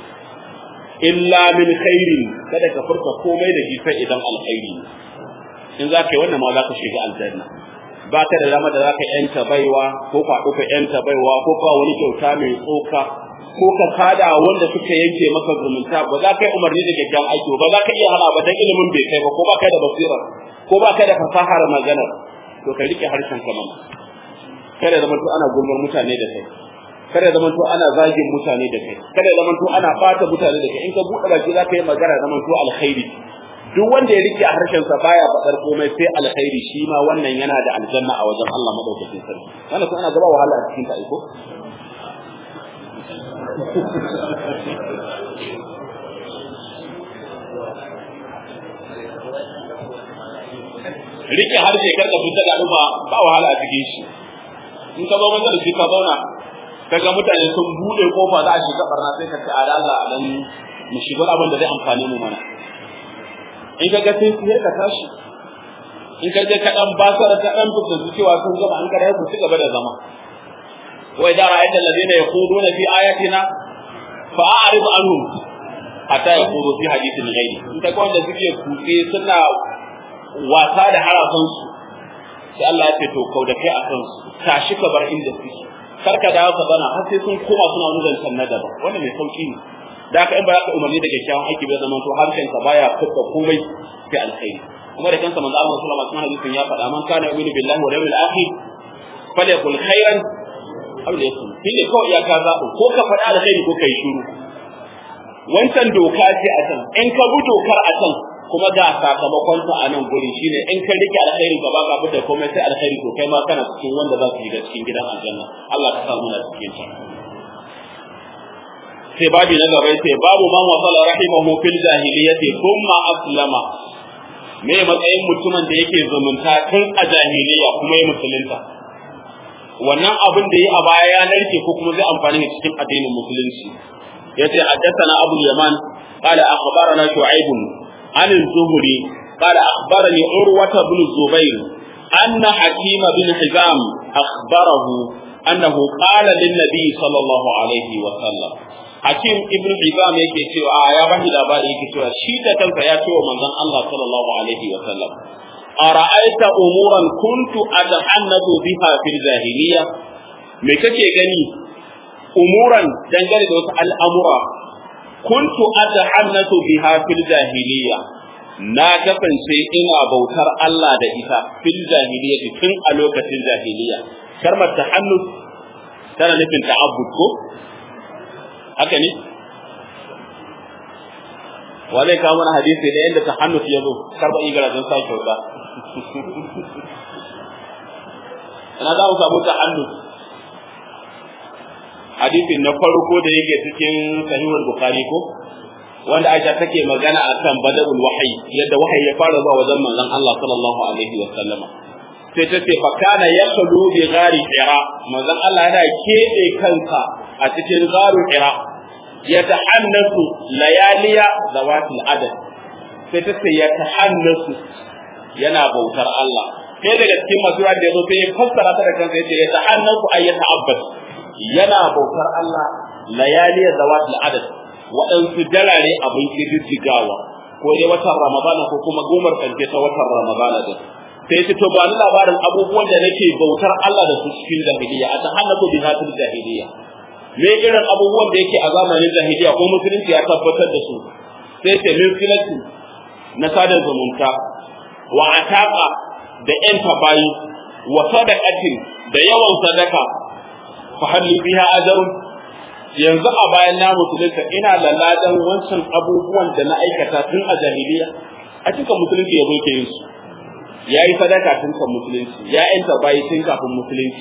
illa min khairin kada ka furta komai da shi sai idan alkhairi in za ka yi wannan ma za ka shiga aljanna ba ka da dama da za ka yanta baiwa ko ka ɗauka yanta baiwa ko ka wani kyauta mai tsoka ko ka kada wanda suka yanke maka zumunta ba za ka yi umarni da kyakkyawan aiki ba za ka iya hana ba dan ilimin bai kai ba ko ba kai da basira ko ba kai da fasahar magana to ka rike harshenka mana kada da mutu ana gulmar mutane da kai kada zaman to ana zagin mutane da kai kada zaman to ana fata mutane da kai in ka bude baki za ka yi magana zaman to alkhairi duk wanda ya rike a harshen sa baya fadar komai sai alkhairi shi ma wannan yana da aljanna a wajen Allah madaukakin sarki wannan kuma ana gaba wahala a cikin ta iko rike harshe karka fita da rufa ba wahala a cikin shi in ka zo manzo da shi ka zauna kaga mutane sun bude kofa za a shiga barna sai ka ce a Allah dan mu shiga abin da zai amfane mu mana in kaga sai sai ka tashi in ka je ka dan basar ka dan fita su cewa sun gaba an kada su ci gaba da zama wa idza ra'aita alladhina yaquluna fi ayatina fa'arid anhum hatta yaqulu fi hadithin ghairi in ka wanda suke kutse suna wasa da harafin su sai Allah ya ce to kauda kai akan su tashi ka bar inda suke karka dawo ka bana har sai sun koma suna wani zancen na daban wannan mai sauki ne da haka in ba ka umarni da kyakkyawan aiki bai zama to harshen ka baya fita komai sai alkhairi kuma da kansa manzo Allah sallallahu alaihi wasallam hadisin ya faɗa man kana yu'minu billahi wal yawmil akhir falyakul khairan aw liyakun shine kawai ya ka zaɓo ko ka faɗa alkhairi ko kai shiru wancan doka ce a can in ka bi dokar a can kuma ga sakamakon ta a nan guri shine in ka rike alkhairi gaba ka fita komai sai alkhairi to kai ma kana cikin wanda za su shiga cikin gidan aljanna Allah ka sa mu na cikin ta sai babi na gaba sai babu man wasala rahimahu fil jahiliyyati thumma aslama me matsayin mutumin da yake zumunta tun a jahiliya kuma ya musulunta wannan abin da yi a baya ya narke ko kuma zai amfani da cikin addinin musulunci yace haddathana abul yaman qala akhbarana shu'aib an az-zuhri qala akhbarani urwa ibn zubair anna hakim bin hizam akhbarahu annahu qala lin nabi sallallahu alaihi wa sallam hakim ibn hizam yake cewa ya bashi labari yake cewa shi da kansa ya ce wa manzon Allah sallallahu alaihi wa sallam ara'aita umuran kuntu atahannatu biha fil jahiliya me kake gani umuran dangane da wasu al'amura kuntu atahannatu biha fil jahiliya na kasance ina bautar Allah da ita fil jahiliya tun a lokacin jahiliya kalmar tahannut tana nufin ta'abbud ko haka ne wa zai kawo mana hadisi da yadda tahannut ya zo karba igara don sa kyauta ina za mu samu tahannut hadisin na farko da yake cikin sahihul bukhari ko wanda Aisha take magana akan badalul wahyi yadda wahayi ya fara zuwa wajen manzon Allah sallallahu alaihi wa sallama sai ta ce fa kana yakhlu bi ghari hira manzon Allah yana kebe kansa a cikin gharu hira yatahannasu layaliya zawatil adad sai ta ce yatahannasu yana bautar Allah sai daga cikin masu da yazo sai ya fassara ta da kansa yace yatahannasu ayyata abbas yana bautar Allah layaliya zawatil adad waɗansu dalare abin kididdigawa ko dai watan ramadana ko kuma gomar karshe ta watan ramadana din sai ce to ba ni labarin abubuwan da nake bautar Allah da su cikin jahiliya a tahannatu bi hatil jahiliya me irin abubuwan da yake a zamanin jahiliya ko musulunci ya tabbatar da su sai ce min filati na sadar zumunta wa ataqa da yan tabayi wa sadaqatin da yawan sadaka fa halli biha ajrun yanzu a bayan na musulunta ina da ladan wancan abubuwan da na aikata tun a jahiliya a cikin musulunci ya zo ke yin su ya yi sadaka tun kan musulunci ya yanta bayi tun kafin musulunci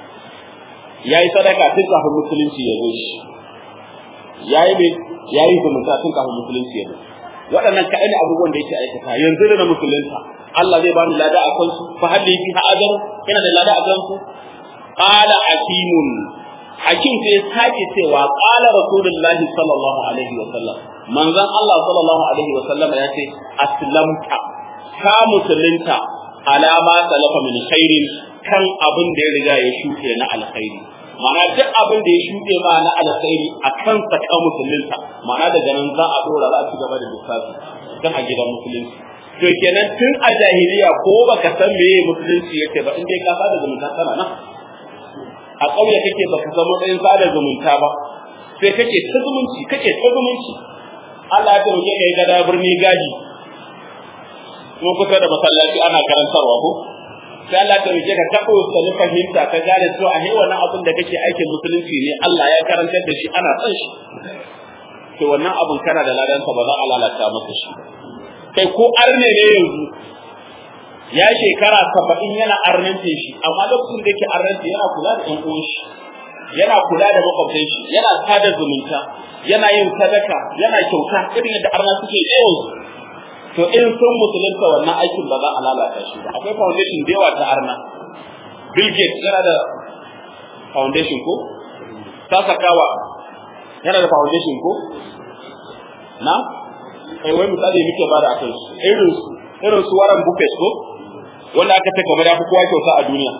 ya yi sadaka tun kafin musulunci ya zo shi ya yi ya yi zumunta tun kafin musulunci ya zo waɗannan kaɗai ne abubuwan da yake aikata yanzu da na musulunta Allah zai bani lada a kansu fa hadda fi ha ajar ina da lada a kansu qala hakimun hakim sai ya sake cewa qala rasulullahi sallallahu alaihi wa sallam manzon Allah sallallahu alaihi wa sallam ya ce aslamta ka musulunta alama salafa min khairin kan abin da ya riga ya shuke na alkhairi ma'ana duk abin da ya shuke ma na alkhairi a kansa ka musulunta ma'ana daga nan za a dora za a ci gaba da lissafi kan a gidan musulunci to kenan tun a jahiliya ko baka san meye musulunci yake ba in dai ka sada zumunta kana nan a ƙauye kake baka san matsayin sada zumunta ba sai kake ta zumunci kake ta zumunci Allah ya tauke kai gada birni gaji kuma kusa da masallaci ana karantarwa ko sai Allah ta rike ka tabo sani fahimta ka gane cewa a wannan abin da kake aikin musulunci ne Allah ya karantar da shi ana son shi to wannan abin kana da ladan ba za a lalata maka shi kai ko arne ne yanzu ya shekara saba'in yana arnantin shi amma lokacin da yake arnanti yana kula da ɗan uwan shi yana kula da makwabtan shi yana sada zumunta yana yin sadaka yana kyauta irin yadda arna suke yawan to in sun musulunta wannan aikin ba za a lalata shi ba akwai foundation da yawa ta arna Bill Gates yana da foundation ko Sasakawa yana da foundation ko na kai wai misali muke ba da akai irin irin su Warren Buffett ko wanda aka ce kamar ya fi kowa kyauta a duniya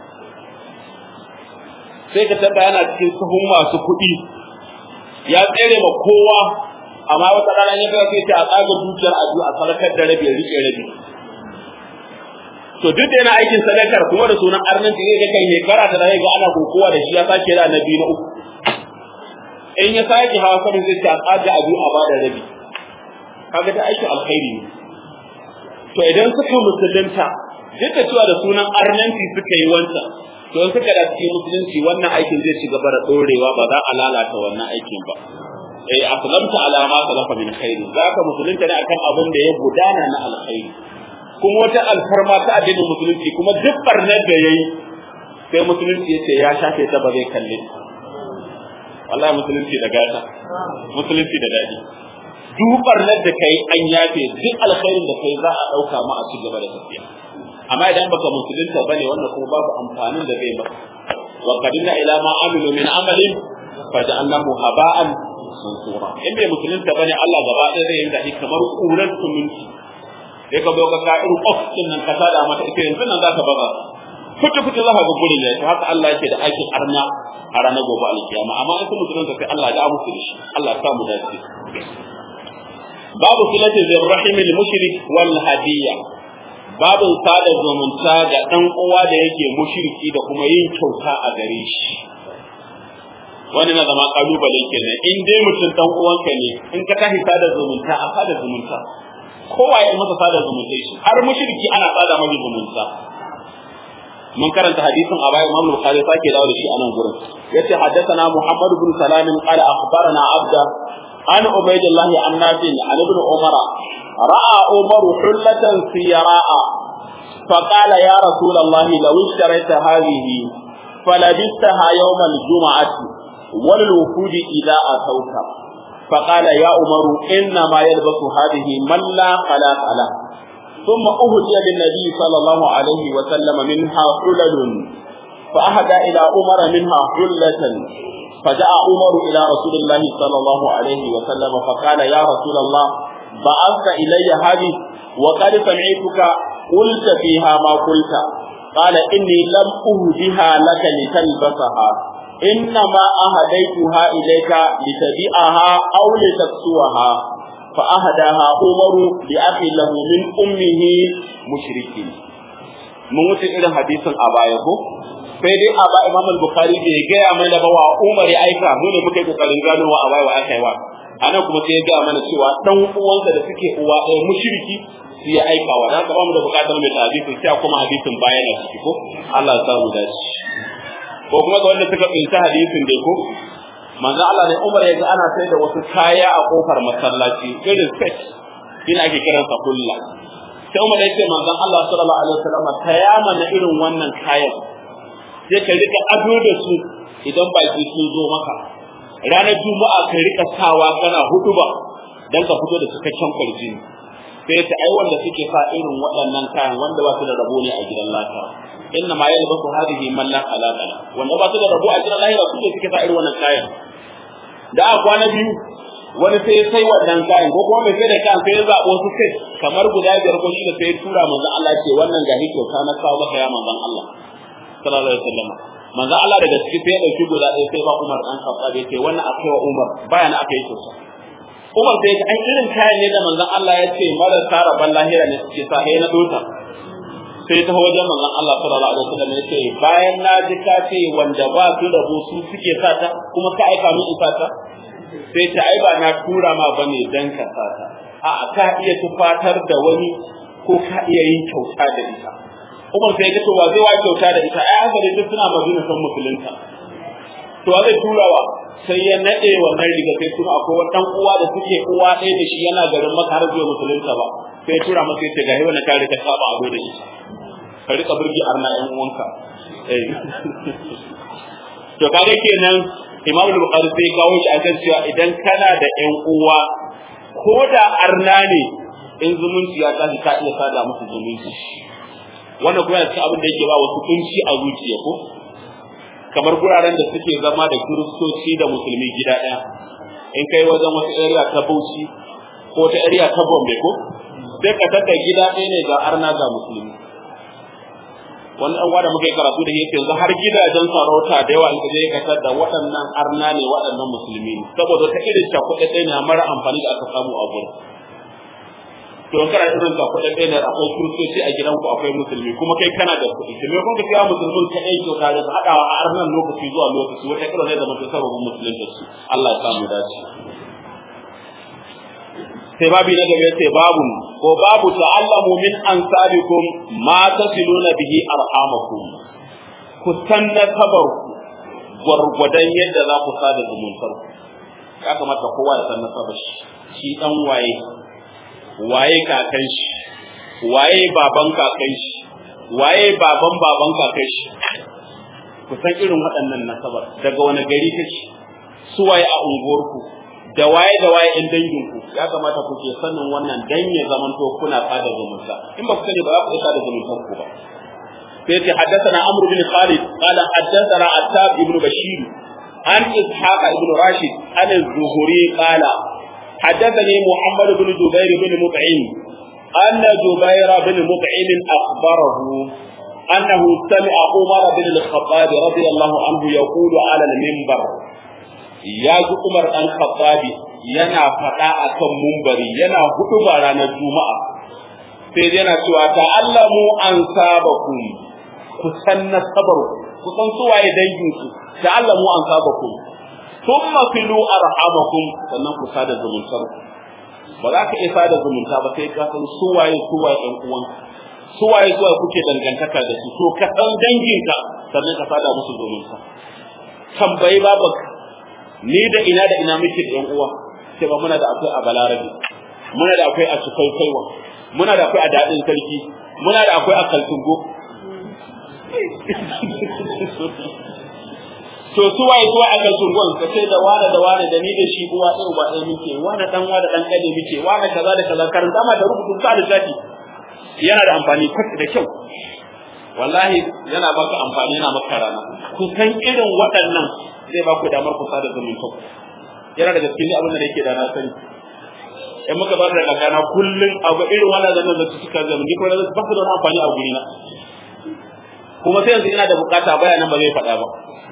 sai ka tabba yana cikin sahun masu kuɗi ya tsere ma kowa amma wata rana ya ga sai ta tsaga dukiyar a a sadakar da rabi ya rike rabi to duk da yana aikin sadakar kuma da sunan arnan da yake kai shekara ta ga ana kokowa da shi ya sake da annabi na uku in ya sake hawa sama zai ce a tsaga abu a bada rabi kaga da aikin alkhairi ne to idan suka musulunta duk da cewa da sunan arnanci suka yi wancan to in suka da cikin musulunci wannan aikin zai ci gaba da dorewa ba za a lalata wannan aikin ba eh aslamta ala ma salafa min khairi zaka musulunta ne akan abin da ya gudana na alkhairi kuma wata alfarma ta addinin musulunci kuma duk barnar da yayi sai musulunci yace ya shafe ta ba zai kalle wallahi musulunci da gata musulunci da dadi duk barnar da kai an yafe duk alkhairin da kai za a dauka ma a ci gaba da tafiya amma idan baka musulunta bane wannan kuma babu amfanin da zai maka wa qadina ila ma amilu min amalin faja'alnahu haba'an mansura in bai musulunta bane Allah gaba ɗaya zai yi da kamar kurar suminti sai ka zo ka ka irin of din nan ka sada mata ita yanzu nan za ka baza kuce kuce za ka ga gurin ya to haka Allah yake da aikin arna a ranar gobe alkiyama amma in musulunta sai Allah ya musu da shi Allah ya sa mu dace babu silati zirrahim al-mushrik wal hadiyya babu sada zumunta da dan uwa da yake mushriki da kuma yin kyauta a gare shi wani na zama kalubale kenan in dai mutum dan uwanka ne in ka tashi sada zumunta a sada zumunta kowa ya masa sada zumunta shi har mushriki ana sada masa zumunta mun karanta hadisin a bayan Imam Bukhari sake dawo da shi a nan gurin yace haddathana Muhammad ibn Salam qala akhbarana Abda an Ubaydullah an Nafi an ibn Umar ra'a Umar hullatan siyara'a فقال يا رسول الله لو اشتريت هذه فلبستها يوم الجمعة وللوفود إذا أتوك فقال يا عمر إنما يلبس هذه من لا خلاق له ثم أهدي للنبي صلى الله عليه وسلم منها حلل فأهدى إلى عمر منها حلة فجاء عمر إلى رسول الله صلى الله عليه وسلم فقال يا رسول الله بعثت إلي هذه وقد سمعتك قلت فيها ما قلت قال إني لم أهدها لك لتلبسها إنما أهديتها إليك لتبيعها أو لتكسوها فأهداها عمر لأخي له من أمه مشرك mun wuce irin hadisin a baya ko sai dai a ba Imam al-Bukhari bai gaya mana ba wa Umar ya aika mu ne muka yi kokarin gano wa a baya wa aka yi wa anan kuma sai ya gaya mana cewa dan uwansa da suke uwa ɗaya mushriki su ya aika wa haka ba mu da bukatar mai hadisi sai kuma hadisin baya na ciki ko Allah ya samu dace ko kuma ga wanda suka tsinta hadisin dai ko manzo Allah ne Umar ya ga ana sai da wasu kaya a kofar masallaci irin set ina ake kiransa kullu sai Umar ya ce manzon Allah sallallahu alaihi wasallam kaya mana irin wannan kayan sai ka rika ado da su idan baki sun zo maka ranar juma'a ka rika sawa kana hutuba dan ka fito da cikakken kwarjini sai ta ai wanda suke sa irin waɗannan kayan wanda ba su da rabo ne a gidan lafiya inna ma yalbasu hadhihi man la khalaqa la wanda ba su da rabo a gidan lafiya su ne suke sa irin wannan kayan da a kwana biyu wani sai ya sai wannan kayan ko kuma mai sai da kayan sai ya zaɓo su kai kamar guda biyar ko shida sai ya tura manzon Allah ce wannan gahi kyauta na kawo maka ya manzon Allah sallallahu alaihi wasallam manzon Allah daga ciki sai ya dauki guda ɗaya sai ba Umar dan Khattab ya ce wannan akai wa Umar bayan aka yi kyauta Umar sai ga an irin kayan ne da manzon Allah ya ce marasa rabban lahira ne suke sa sai na dota sai ta wajen manzon Allah sallallahu alaihi wasallam ya ce bayan na ji ka ce wanda ba su da su suke sata kuma ka aika min in sata sai ta ai ba na tura ma bane dan ka sata a'a ka iya tufatar da wani ko ka iya yin kyauta da ita Umar sai ya ce wa zai wa kyauta da ita ai haka dai suna Madina san musulunta to wa zai turawa sai ya nade wannan riga sai kuma akwai wani dan uwa da suke uwa ɗaya da shi yana garin Makka har zuwa musulunta ba sai tura masa yace ga hewa na ka rika saba ado da shi ka rika burgi arna ƴan uwanka eh to kage kenan Imam Bukhari sai kawo shi akan cewa idan kana da ƴan uwa ko da arna ne in zumunci ya tashi ka iya sada musu zumunci wannan kuma yana abin da yake ba wasu kunci a zuciya ko kamar guraren da suke zama da kiristoci da musulmi gida ɗaya in kai wajen wasu area ta Bauchi ko ta area ta Gombe ko sai ka tada gida ɗaya ne ga arna ga musulmi wani ɗan wanda muka yi karatu da yake yanzu har gidajen sarauta da yawa in ka je ka tada waɗannan arna ne waɗannan musulmi ne saboda ta irin cakuɗe ɗaya ne mara amfani da aka samu a gurin to kana irin ka kuɗin ɗaya akwai kiristoci a gidanku akwai musulmi kuma kai kana da kuɗi to me kun ka kiya musulmin ka ɗaya kyauta da haɗawa a arnan lokaci zuwa lokaci wata kira zai zama ta sababin musulun da su Allah ya samu dace sai babi na gaba sai babu ko babu ta'allamu min ansabikum ma tasiluna bihi arhamakum ku sanna kabarku gwargwadon yadda za ku sada zumuntar ya kamata kowa ya sanna sabar shi shi dan waye waye kakan shi waye baban kakan shi waye baban baban kakan shi ku san irin waɗannan nasabar daga wani gari kake su waye a unguwarku da waye da waye in danginku ya kamata ku ke sanin wannan dan ya zamanto kuna sada zumunta in ba ku sani ba za ku sada zumuntar ku ba sai ce haddathana amr bin khalid qala haddathana attab ibn bashir an ishaq ibn rashid an az-zuhri qala حدثني محمد بن جبير بن مطعم أن جبير بن مطعم أخبره أنه سمع عمر بن الخطاب رضي الله عنه يقول على المنبر يا عمر بن الخطاب yana faɗa a kan mumbari yana hudu ba ranar juma'a sai yana cewa ta'allamu an sabakum ku san nasabar ku san suwaye danginku ta'allamu an sabakum thumma filu arhamakum sannan ku sada zumuntar ba za ka iya sada zumunta ba sai ka san suwaye suwaye ɗan uwan suwaye suwaye kuke dangantaka da su to ka san danginka sannan ka sada musu zumunta tambayi babaka ni da ina da ina muke da ƴan uwa sai ba muna da akwai a balarabe muna da akwai a sukaikaiwa muna da akwai a daɗin sarki muna da akwai a kaltungo to su waye su a kaltungon ka ce da wani da wani da ni da shi uwa ɗaya uba ɗaya muke wani dan wa da dan kade muke wani kaza da kaza karanta ma da rubutun sa da sati yana da amfani kwata da kyau wallahi yana baka amfani yana maka rana ku san irin waɗannan zai ba ku damar ku sada zumunta yana daga cikin abin da yake da na sani in muka bar da kakana kullun abu irin wannan zaman da suka zama ni ko da ba su da amfani a guri na kuma sai yanzu ina da bukata bayanan ba zai faɗa ba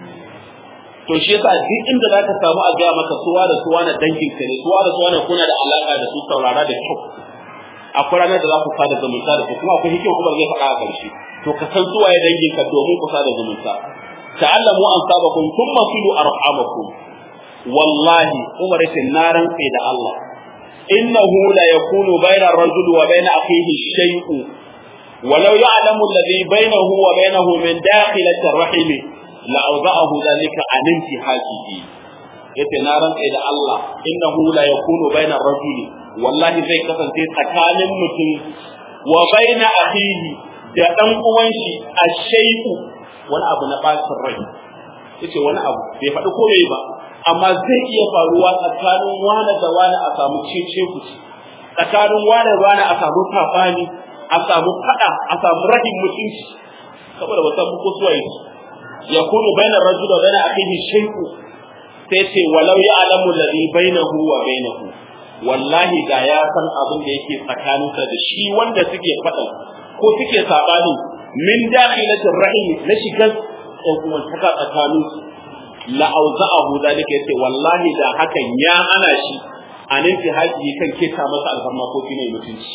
to shi yasa duk inda zaka samu a gaya maka suwa da suwa na dangin ka ne suwa da suwa na kuna da alaka da su saurara da kyau akwai ranar da za ku sada zumunta da su kuma akwai hikima kuma zai faɗa a ƙarshe to ka san suwaye dangin ka domin ku sada zumunta ta'allamu an sabakum thumma filu arhamakum wallahi umar yace na rantse da Allah innahu la yakunu bayna ar-rajul wa bayna akhihi shay'un walau ya'lamu alladhi baynahu wa baynahu min dakhilati ar-rahim la awza'ahu dhalika an intihajihi yace na rantse da Allah innahu la yakunu bayna ar-rajul wallahi zai kasance tsakanin mutum wa bayna akhihi da dan uwan shi ash-shay'u wani abu na bacin rai yace wani abu bai faɗi ko bai ba amma zai iya faruwa tsakanin wani da wani a samu cece kuci tsakanin wani da wani a samu kafani a samu fada a samu rahin mutunci saboda ba san ko suwaye yakunu baina ar-rajuli wa baina akhihi shay'u sai ce walau ya'lamu alladhi bainahu wa bainahu wallahi da ya san abin da yake tsakaninsa da shi wanda suke fada ko suke sabani min dakhilatir rahim na shigar ɗan uwan saka tsakanin la auza'ahu dalika yace wallahi da hakan ya hana shi anin fi haji kan keta masa alfarma ko kine mutunci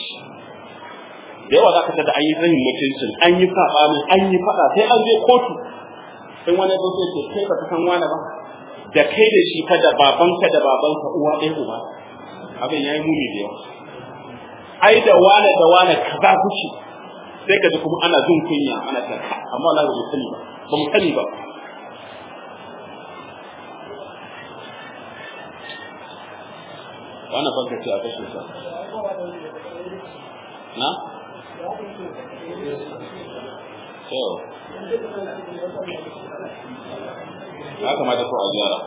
da yawa zaka tada an yi rahin mutuncin an yi sabanin an yi fada sai an je kotu in wani zo sai ce kai baka san wani ba da kai da shi fa da babanka da babanka uwa ɗaya uba abin yayi muni da yawa ai da wani da wani kaza kuci sai ka ji kuma ana jin kunya ana ta amma Allah bai sani ba ba mu sani ba wannan fanka ce a kashe sa na to ya kamata ko a gyara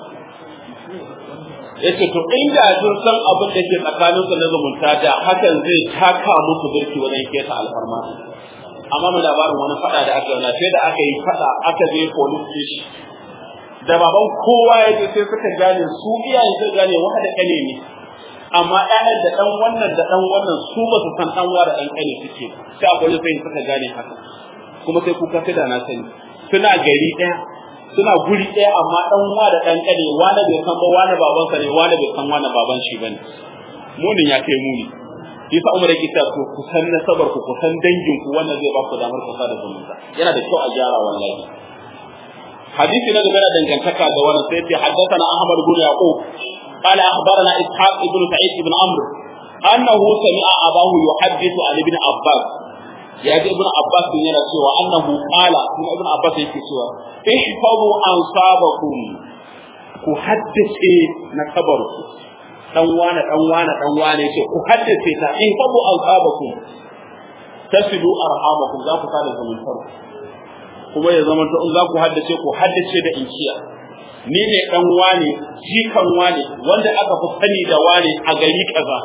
yace to inda sun san abin da ke tsakanin su na zumunta da hakan zai taka musu birki wajen keta alfarma amma mu labarin wani fada da aka yi sai da aka yi fada aka je police station da baban kowa ya je sai suka gane su iyayen suka gane wanda da kane ne amma ƴaƴan da dan wannan da dan wannan su ba su san dan wa da dan kane suke sai akwai sai suka gane haka kuma sai kuka sai da na sani suna gari ɗaya suna guri ɗaya amma dan wa da dan kane wani bai san ba wani babansa ne wani bai san wani baban shi bane munin ya kai muni yasa Umar yake cewa to ku san nasabar ku ku san dangin ku wannan zai ba ku damar ku sada zumunta yana da kyau a gyara wallahi hadisi na gaba da dangantaka da wannan sai ce haddathana Ahmad ibn Yaqub qala akhbarana Ishaq ibn Sa'id ibn Amr annahu sami'a abahu yuhaddithu an ibn Abbas ya ji ibn Abbas yana cewa annahu qala kuma ibn Abbas yake cewa ihfazu ansabakum ku haddace nasabarku dan wane dan wane dan wane ce ku haddace ta in fabu alqabakum tasidu arhamakum za ku sada zumuntar kuma ya zama in za ku haddace ku haddace da inciya ni ne dan wane jikan wane wanda aka fi sani da wane a gari kaza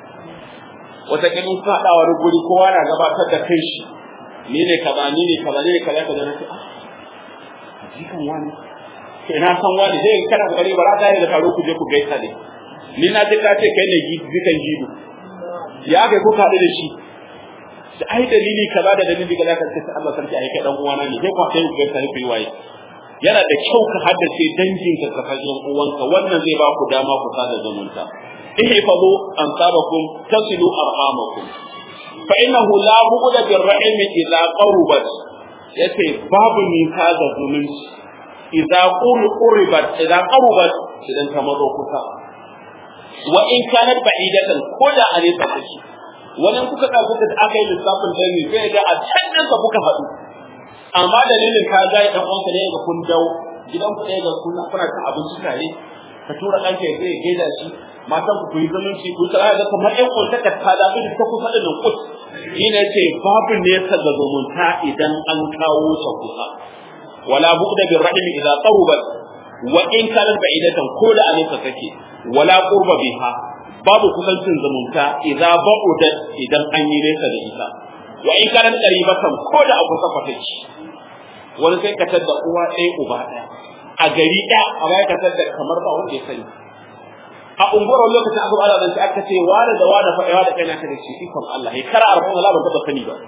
wata kin ka da wani guri kowa na gabatar da kai shi ni ne kaza ni ne kaza ni ne kaza kaza na ce ah jikan wane sai na san wane sai kana kokari ba za ka yi da taro ku je ku gaita ne ni na ji ka ce kai ne gidan jido ya ga kuka haɗu da shi da ai dalili kaza da dalili kaza ka ce Allah sarki ai kai dan uwana ne sai ku kai ku gaisa ku yi waye yana da kyau ka haddace dangin ka ka fajin uwanka wannan zai ba ku dama ku sada zumunta ihfazu ansabakum tasilu arhamakum fa innahu la bu'da bir rahim idza qarubat yace babu nisa da zumunci idza qurbat idza qarubat idan ta mazo kusa wa in kanat ba'idatan ko da a nesa take wannan kuka ka kuka da aka yi lissafin da ne sai ga a can nan ka kuka haɗu amma dalilin ka ga dan uwanka ne ga kun dawo gidan ku ga kun kuna cin abinci tare ka tura ɗanka ya zai gaida shi matan ku yi zumunci ku tsara ga kamar ƴan kwanta ka ta da ta kusa da nan kut ina ce babu nesa ga zumunta idan an kawo ta kusa wala bu'da bir rahim idza qarubat wa in kanat ba'idatan ko da a nesa take wala qurba biha babu kusancin zumunta idza ba'udat idan an yi nesa da ita wa in kana qaribatan ko da abu safata ci wani sai ka tada uwa ɗaya uba ɗaya a gari ɗaya amma ya tada kamar ba wanda ya sani a unguwar lokacin aka bada zance aka ce wani da wani fa yawa da kaina ka da shi ikon Allah ya kara arba'in Allah ban taba sani ba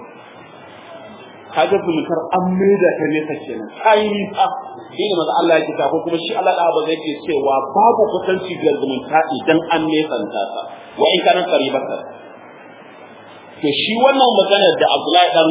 kaga zumuntar an maida ta nesa kenan kai nisa shine maza Allah yake ta ko kuma shi Allah da ba zai ce cewa babu kusanci ga zumunta idan an nesanta ta wa in kana qaribatan to shi wannan magana da Abdullahi dan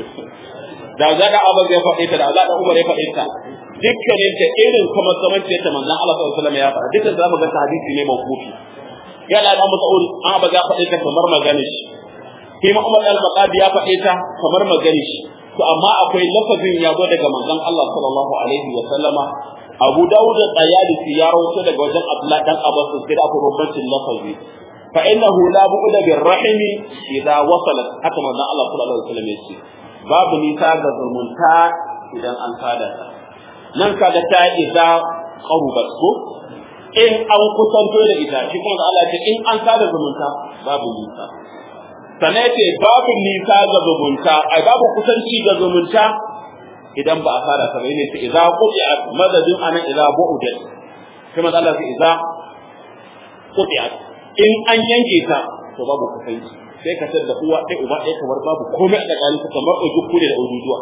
da zaka Abu zai faɗe ta da Allah da Umar ya faɗe ta dukkanin ta irin kuma zaman ce ta manzon Allah sallallahu alaihi wasallam ya faɗa dukkan zamu ga hadisi ne mawqufi ya da Abu Sa'ud an ba ga faɗe ta kamar magana shi shi ma Umar al-Baqadi ya faɗe ta kamar magana shi to amma akwai lafazin ya zo daga manzon Allah sallallahu alaihi wa sallama Abu Dawud al-Tayalisi ya rawaito daga wajen Abdullah dan Abbas sai da akwai bambancin lafazi fa innahu la bu'da bir rahimi idza wasalat haka manzon Allah sallallahu alaihi wa sallam yace babu nisa ga zumunta idan an sada ta nan kaga ta idza qarubat ko in an kusanto da ita shi kuma Allah ya ce in an sada zumunta babu nisa sannan yace babu nisa ga zumunta ai babu kusanci ga zumunta idan ba a fara ta bai ne sai idza quti'at madadin anan idza bu'udat kuma Allah sai idza quti'at in an yanke ta to babu kusanci sai ka tada uwa dai uba dai kamar babu komai a tsakanin su kamar oju kure da ojujuwa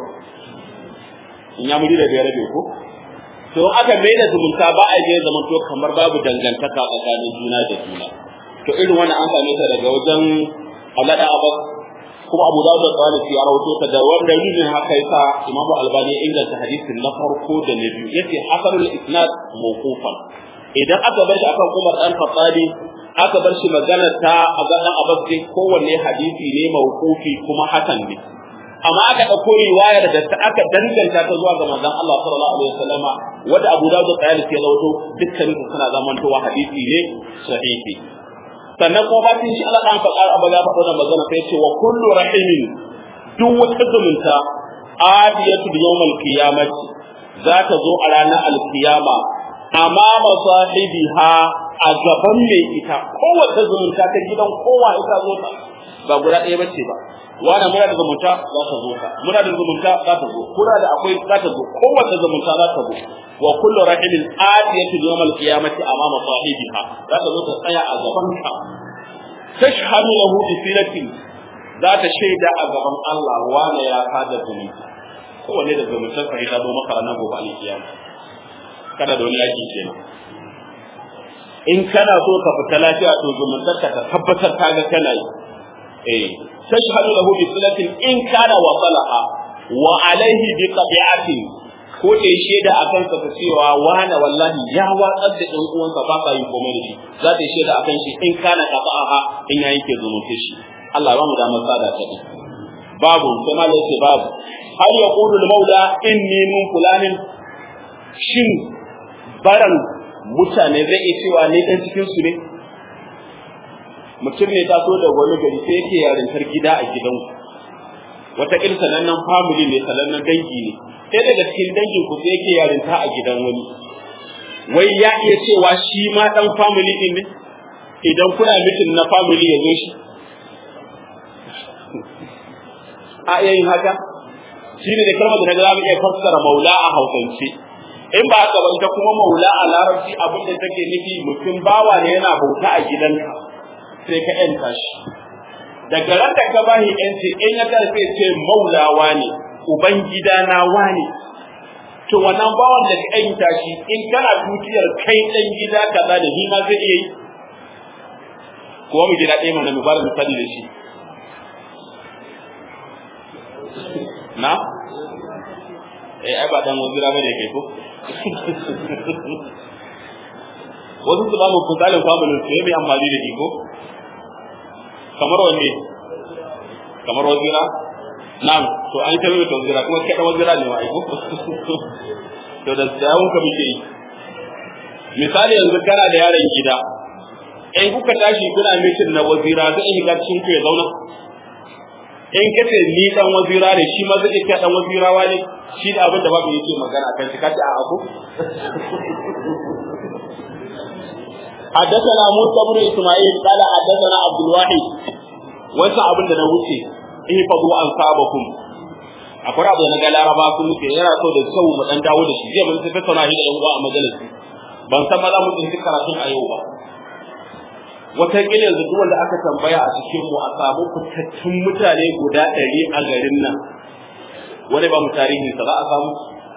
in ya muri da biyar bai ko to aka mai da zumunta ba a je zaman to kamar babu dangantaka tsakanin juna da juna to irin wannan an same ta daga wajen Allah da Abbas kuma Abu Dawud da Tawalisi ya rawaito ta da wanda yin haka yasa Imam Albani ya inganta hadisin na farko da na biyu yace hasanul isnad mawqufan idan aka bar shi akan Umar dan Khattabi aka bar shi magana ta Abu Abbas din kowanne hadisi ne mawqufi kuma hasan ne amma aka dauko riwayar da ta aka danganta ta zuwa ga manzon Allah sallallahu alaihi wasallama wanda Abu Dawud da Tawalisi ya rawaito dukkan su suna zamantowa hadisi ne sahihi sannan kuma ba shi Allah dan faɗa abu ya faɗa magana sai ce wa kullu rahimin duk wata zumunta adiyatu bi yawmal qiyamati za ta zo a ranar alkiyama amama sahibiha a gaban mai ita kowace zumunta ta gidan kowa ita zo ta ba guda ɗaya bace ba wani muna da zumunta za ta zo ta muna da zumunta za ta zo kuna da akwai za ta zo kowace zumunta za ta zo wa kullu rahimin adiyatu yawmal qiyamati amama sahibiha za ta zo ta tsaya a gaban ka tashhadu lahu bi silatin za ta shaida a gaban Allah wani ya kada zumunta kowanne da zumuntar sa ya zo maka ranar gobe alkiyama kada da wani yaki kenan in kana so ka fita lafiya to zumuntar ka ta tabbatar ka ga kana yi eh tashhadu lahu bi silatin in kana wasalaha wa alaihi bi qati'atin ko da shaida akan sa ta cewa wani wallahi ya watsar da ɗan uwansa ba sa yin komai da shi za ta shaida akan shi in kana qata'aha in ya yake zumunta shi Allah ya ba mu damar sada ta babu sai ma yace babu hal yaqulu al-mawla inni min fulanin shin baran mutane zai iya cewa ne dan cikin su ne mutum ne ta so da wani gari sai yake yarintar gida a gidan wata kin sanannen family ne sanannen dangi ne sai daga cikin dangin ku sai yake yarinta a gidan wani wai ya iya cewa shi ma dan family din ne idan kuna mitin na family ya zo shi a yayin haka shine da kalmar da za mu iya fassara maula a hausance in ba haka ba ita kuma maula a larabci abin da take nufi mutum bawa ne yana bauta a gidanka sai ka yanta shi daga ran da ka bashi yanci in ya karfe ce maulawa ne uban gidana wani to wannan bawan da ka yanta shi in kana dukiyar kai dan gida kaza da shi ma zai iya yi ko mu gida ɗaya mana mu bar misali da shi na eh ai ba dan wazira bane kai ko wasu su ba mu kusalin family sai bai amfani da shi ko kamar wanne kamar wazira na'am to an tabbata da wazira kuma kai da wazira ne ma ai ko to da tsawon ka muke yi misali yanzu kana da yaron gida in kuka tashi kuna mitin na wazira zai shiga cikin ku ya zauna in kace ni dan wazira ne shi ma zai kai dan wazirawa ne shi da abin da babu yake magana kan shi kace a abu حدثنا موسى بن اسماعيل قال حدثنا عبد الواحد wasa abin da na wuce in fa zuwa an sabakum akwai abu da na ga laraba sun muke yana so da sau mu dan dawo da shi zai mun tafi tauna shi da yan uwa a majalisi ban san ma za mu tsinci karatun a yau ba wata kila yanzu duk wanda aka tambaya a cikin mu a samu fitattun mutane guda ɗari a garin nan wani ba mu tarihi sa za a samu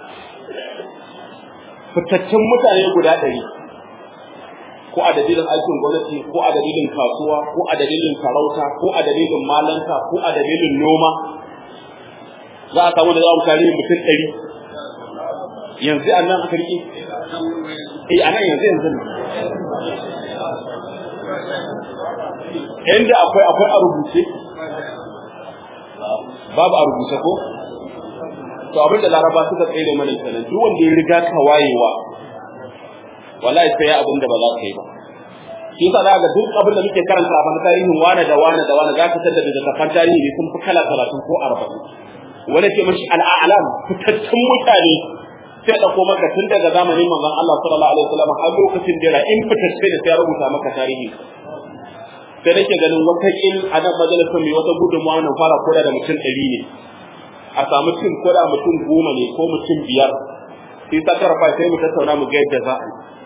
fitattun mutane guda ɗari ko a dalilin aikin gwamnati ko a dalilin kasuwa ko a dalilin farauta ko a dalilin malanta ko a dalilin noma za a samu da za mu tarihi mutum ɗari yanzu a nan aka riƙe eh a nan yanzu yanzu inda akwai akwai a rubuce babu a rubuce ko to abin da laraba suka tsere mana kenan duk wanda ya riga ka wayewa wallahi sai abin da ba za ka yi ba shi yasa za ga duk abin da muke karanta a bana tarihin wane da wane da wane za ka tada da tafan tarihi ne sun fi kala talatin ko arba'in wanda ke mashi al'alam fitattun mutane sai da ko maka tun daga zamanin manzon Allah sallallahu alaihi wasallam har lokacin da ra in fitacce da sai rubuta maka tarihi sai nake ganin wata il a nan majalisar mai wata gudunmawa na fara koda da mutum ɗari ne a samu cin koda mutum goma ne ko mutum biyar sai ta karfa sai mu tattauna mu ga yadda za a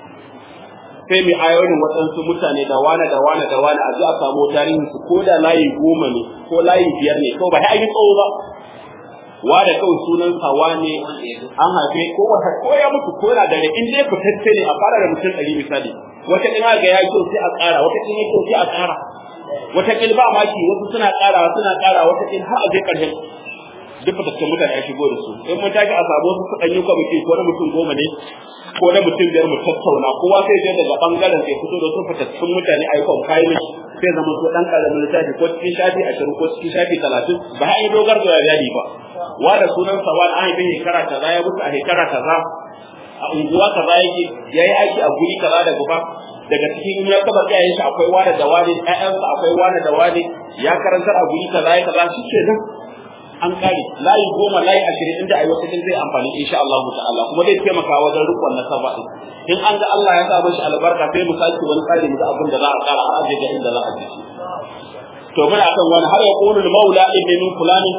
sai mu ayoyin waɗansu mutane da wane da wane da wane a ji a samu tarihin su ko da layi goma ne ko layi biyar ne ko ba sai an yi tsawo ba wa da kawai sunan sawa ne an haife ko wata ko ya mutu ko yana da in dai fitacce ne a fara da mutum ɗari misali wata kin ga ya kyau sai a ƙara wata kin ya kyau sai a ƙara wata kin ba maki wasu suna ƙara suna ƙara wata kin har a je ƙarshen duk fitaccen mutane ya shigo da su in mun tashi a samu wasu kuɗan yi kwamiti ko na mutum goma ne ko na mutum biyar mu tattauna kowa sai je daga bangaren sai fito da su fitaccen mutane a yi kwan kayan sai zama ko ɗan ƙaramin littafi ko cikin shafi ashirin ko cikin shafi talatin ba a yi dogar da yadi ba wanda sunan sa wani an yi shekara kaza ya mutu a shekara kaza a unguwa kaza yake yayi aiki a guri kaza da gufa daga cikin ya taba iyayen shi akwai wani da wani ƴaƴansa akwai wani da wani ya karantar a guri kaza ya kaza shikenan an kare layi goma layi ashirin inda ayi wata zai amfani insha Allah ta'ala kuma zai taimaka wajen rikon nasaba din in an ga Allah ya sa mashi albarka sai mu saki wani tsari mu ga abin da za a kara har aje ga inda za a ji to muna kan wani har ya qulu maula ibn fulani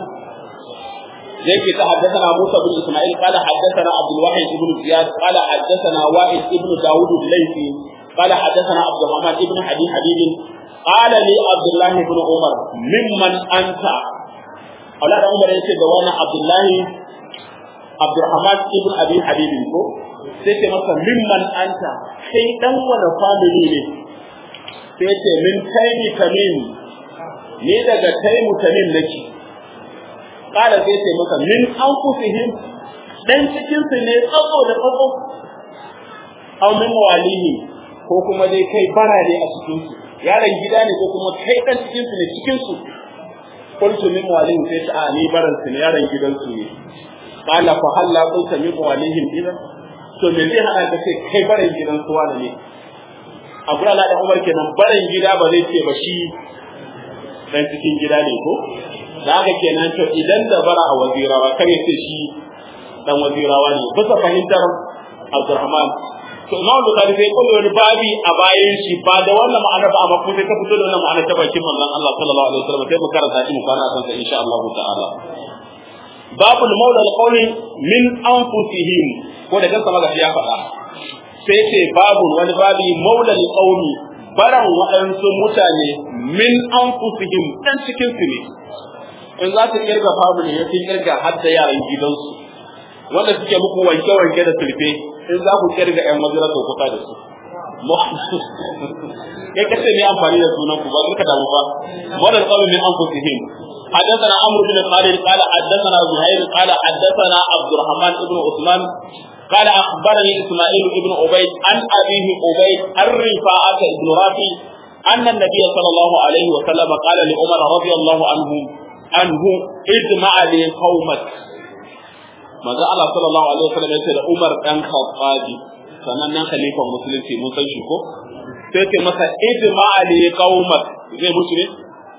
زي حدثنا موسى بن اسماعيل قال حدثنا عبد الواحد بن زياد قال حدثنا وائل بن داود الليثي قال حدثنا عبد الرحمن بن حبيب حبيب قال لي عبد الله بن عمر ممن انت اولاد عمر yace da wani Abdullahi Abdurrahman ibn Abi Habib ko sai ce masa mimman anta kai dan wani family ne sai ce min kaini tamim ni daga kai mutamin nake kala sai ce maka min anfusihim dan cikin su ne tsako da tsako aw min walihi ko kuma dai kai bara ne a cikin su yaron gida ne ko kuma kai dan cikin su ne cikin su qultu min walihi sai ta a ni baran su ne yaron gidan su ne qala fa halla qulta min walihim idan to me zai hana ka sai kai baran gidan su wani ne Abu Allah da Umar kenan baran gida ba zai ce ba shi dan cikin gida ne ko da haka kenan to idan da bara a wazirawa kar ya ce shi dan wazirawa ne bisa fahimtar Abdurrahman to Imam Bukhari sai kullu wani babi a bayan shi ba da wannan ma'ana ba amma kuma sai ka fito da wannan ma'ana ta bakin manzon Allah sallallahu alaihi wasallam sai mu karanta shi mu fara san sa insha Allah ta'ala babul maula alqawli min anfusihim ko da kansa magashi ya faɗa sai ce babul wani babi maula alqawli baran waɗansu mutane min anfusihim dan cikin su ne in za su kirga family ya fi kirga har da yaran gidansu wanda suke muku wanke wanke da sulfe in za ku kirga ƴan mazira to kusa da su kai kace ne amfani da sunan ku ba ka damu ba wala qawl min anfusihim حدثنا عمرو بن خالد قال حدثنا زهير قال حدثنا عبد الرحمن بن عثمان قال اخبرني اسماعيل بن عبيد عن ابيه عبيد الرفاعة بن رافع ان النبي صلى الله عليه وسلم قال لعمر رضي الله عنه عنه اجمع لي قومك manzo Allah sallallahu alaihi wasallam ya ce da Umar dan Khattabi sanannen khalifan musulunci mun san shi ko sai ce masa ijma ali qaumak zai mutu ne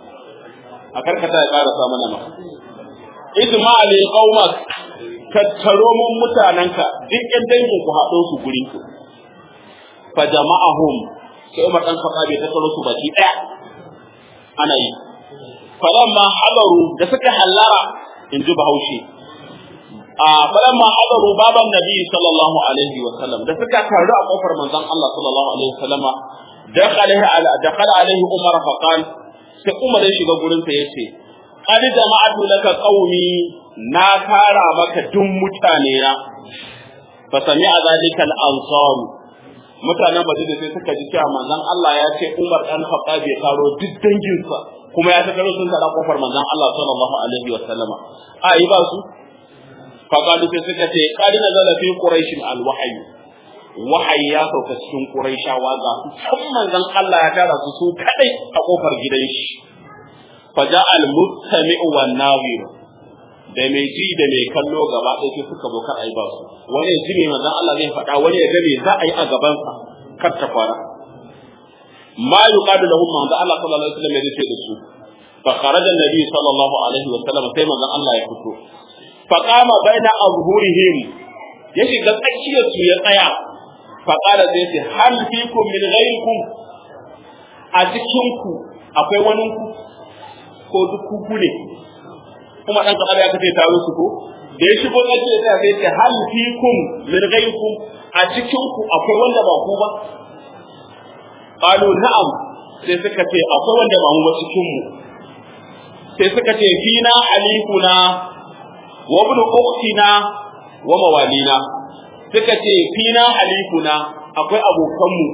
a karkata ya karasa mana ma ijma ali qaumak tattaro mun mutananka duk yan dangin ku hado su gurin ku fa jama'ahum sai Umar dan Khattabi ta tattaro su baki daya ana yi falamma hadaru da suka hallara in ji Bahaushe a falamma hadaru baban nabi sallallahu alaihi wa sallam da suka taru a kofar manzon Allah sallallahu alaihi wa sallama dakhala ala dakhala alaihi umar fa qal sai umar ya shiga gurin sa yace qad jama'atu laka qaumi na tara maka duk mutane na fa sami'a zalika al-ansar mutanen Madina sai suka ji cewa manzon Allah ya ce Umar dan Khattab ya taro duk danginsa kuma ya taro sun tara kofar manzon Allah sallallahu alaihi wa sallama a yi ba su فقالوا في سكتي قال نزل في قريش الوحي وحي يا sauka cikin quraishawa ga musamman dan Allah ya tara su su kadai a kofar gidan shi faja al mustami'u wan nazir da mai ji da mai kallo gaba ɗaya suka zo kar ai ba su wani ji ne manzon Allah zai faɗa wani ya ga me za a yi a gaban sa kar ta fara ma yuqadu lahum manzon Allah sallallahu alaihi wasallam ya ce da su fa kharaja an-nabi sallallahu alaihi wasallam sai manzon Allah ya fito فقام بين أظهرهم يشي قد أكيد سيطايا فقال ذاتي هل فيكم من غيركم أتكينكم أقوى وننكم كودكم ne kuma dan kaɗa ya kace taro su ko da ya shigo ɗaki da sai ce hal fikum min ghayrikum a cikin ku akwai wanda ba ku ba qalu na'am sai suka ce akwai wanda ba mu ba cikin mu sai suka ce fina alikuna wa ibn ukhtina wa mawalina suka ce fina halifuna akwai abokanmu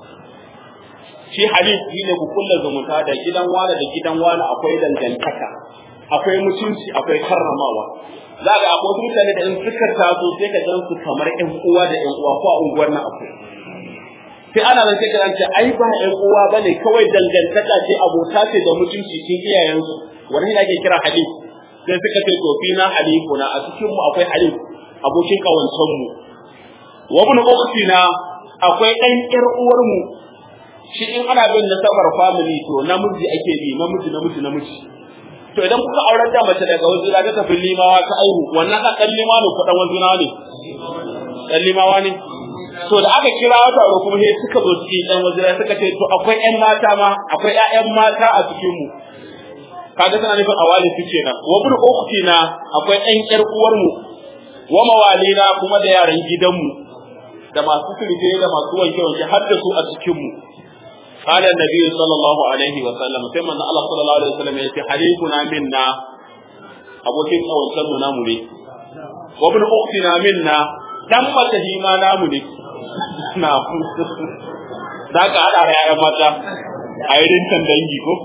shi halif shine ku kulla zumunta da gidan wani da gidan wani akwai dangantaka akwai mutunci akwai karramawa za ga akwai mutane da in suka taso sai ka gan su kamar ƴan uwa da ƴan uwa ko a unguwar nan akwai sai ana zance ka ce ai ba ƴan uwa bane kawai dangantaka ce abota ce da mutunci cikin iyayensu wannan ne ake kira halif sai suka ce to fina halifuna a cikin mu akwai halif abokin kawancan mu wa ibn ukhtina akwai dan ƴar uwar mu shi in ana bin nasabar family to namiji ake bi namiji namiji namiji to idan kuka aurar da mace daga wajen da ta tafi limawa ta aihu wannan ka dan limawa ne ko dan wajen ne dan limawa ne to da aka kira wata ro kuma sai suka zo cikin dan wajen suka ce to akwai ƴan mata ma akwai ƴaƴan mata a cikin mu kaga tana nufin awali su kenan wa bin ukhtina akwai ɗan ƴar uwar mu wa mawalina kuma da yaran gidan mu da masu sulke da masu wanke wanke har da su a cikin mu qala annabi sallallahu alaihi wa sallam sai manzo Allah sallallahu alaihi wa sallam ya ce halifuna minna abokin kawancan mu namu ne wa bin ukhtina minna dan mata hima namu ne na da ka hada da yayan mata a yi rintan dangi ko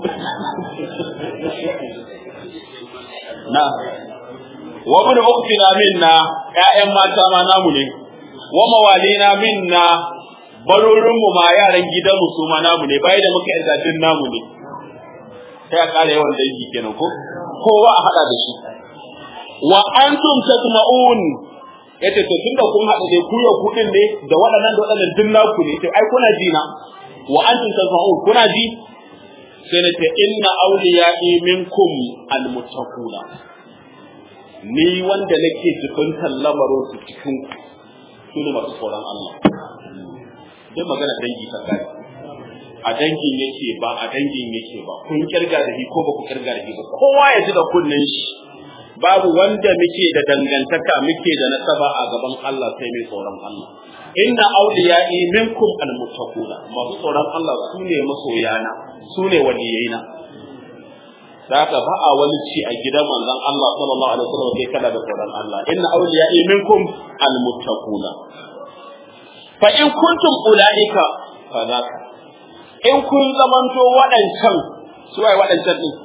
na wa bin uktina minna ƴaƴan mata ma namu ne wa mawalina minna barorin mu ma yaran gidan mu su ma namu ne bai da muka yarda din namu ne sai a kare yawan dangi kenan ko kowa a hada da shi wa antum tasma'un yace to tunda kun hada da ku ya kudin ne da waɗannan da waɗannan din naku ne to ai kuna ji na wa antum tasma'un kuna ji sai ne ta inna awliya'i minkum almuttaquna ni wanda nake jikuntan lamarin su cikin su ne masu tsoron Allah dai magana dangi ta kai a dangin yake ba a dangin yake ba kun kirga da shi ko ba ku kirga da shi ba kowa ya ji da kunnen shi babu wanda muke da dangantaka muke da nasaba a gaban Allah sai mai tsoron Allah inna awliya'i minkum almuttaquna masu tsoron Allah su ne masoyana su ne waliyaina saka ba a wani ci a gidan manzon Allah sallallahu alaihi wasallam sai kada da tsoron Allah inna awliya'i minkum almuttaquna fa in kuntum ulaika fa zaka in kun zamanto waɗancan su ai waɗancan din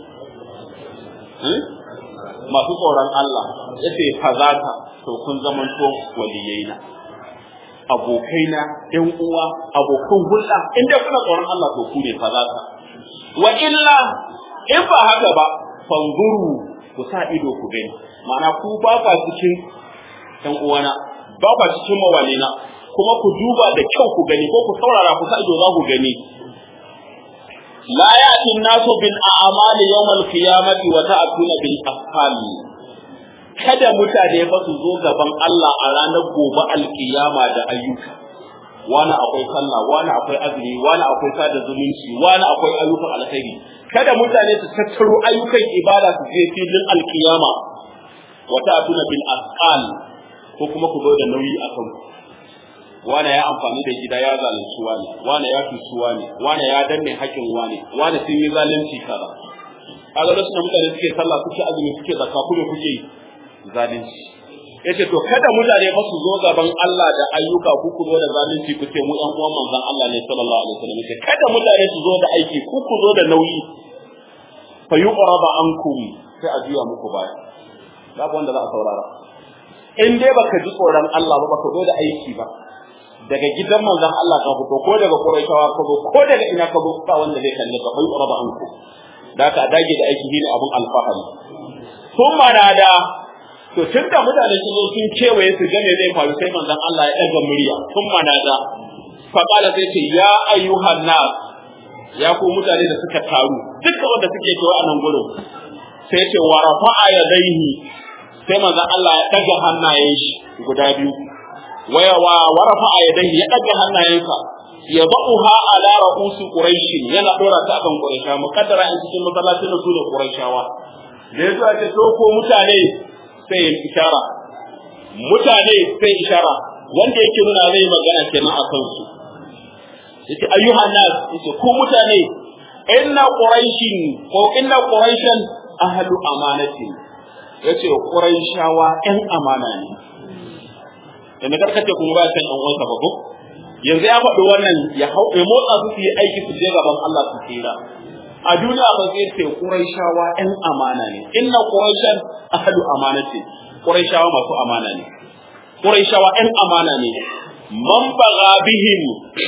masu tsoron Allah yace fa zaka to kun zamanto waliyaina abokaina ɗan uwa abokan hulɗa in dai kuna tsoron Allah to ku ne fa zaka wa illa in ba haka ba fanzuru ku sa ido ku gani ma'ana ku ba ba cikin ɗan uwana ba ba cikin mawalina kuma ku duba da kyau ku gani ko ku saurara ku sa ido za ku gani la ya'ti an-nasu bil a'mali yawm al-qiyamati wa ta'tuna bil afali kada mutane ba su zo gaban Allah a ranar gobe al-qiyama da ayyuka wani akwai sallah wani akwai azumi wani akwai sada zumunci wani akwai ayyukan alkhairi kada mutane su tattaro ayyukan ibada su je filin al-qiyama wa ta'tuna bil asqal ko kuma ku zo da nauyi akan ku wane ya amfani da gida ya zalunci wani wane ya tusu wani wane ya danne haƙin wani wane sun yi zalunci kaza kaga da suna mutane suke sallah suke azumi suke zakka kuma kuke zalunci yace to kada mutane ba su zo gaban Allah da ayyuka ku ku zo da zalunci ku ce mu ɗan uwan manzon Allah ne sallallahu alaihi wasallam yace kada mutane su zo da aiki ku ku zo da nauyi fa yuqraba ankum sai a juya muku baya babu wanda za a saurara in dai baka ji tsoron Allah ba baka zo da aiki ba daga gidan manzon Allah ka fito ko daga Quraishawa ka zo ko daga ina ka zo ba wanda zai kalle ka bai raba anku da ka dage da aiki ne abun alfahari kuma na da to tunda mutane sun zo sun kewaye su gane zai faru sai manzon Allah ya daga murya kuma na da fa kala sai ce ya ayyuhan nas ya ku mutane da suka taru duka wanda suke kewa a nan gurin sai ce wa rafa'a yadayhi sai manzon Allah ya daga hannayen shi guda biyu waya wa warafa yadayhi ya daga hannayensa ya ba'uha ala ra'usi quraish yana dora ta akan quraisha mukaddara in cikin masallacin su ne quraishawa da yazo ake to ko mutane sai ishara mutane sai ishara wanda yake nuna zai magana kenan a kan su yace ayyuhan nas yace ku mutane inna quraishin ko inna quraishan ahlu amanati yace quraishawa ɗan amana ne da karkace kuma ba san an wanka ba ko yanzu ya faɗi wannan ya hau ya motsa su su yi aiki su je gaban Allah su tsira a duniya ba zai ce quraishawa ɗan amana ne inna quraishan ahlu amanati quraishawa masu amana ne quraishawa ɗan amana ne man baga bihim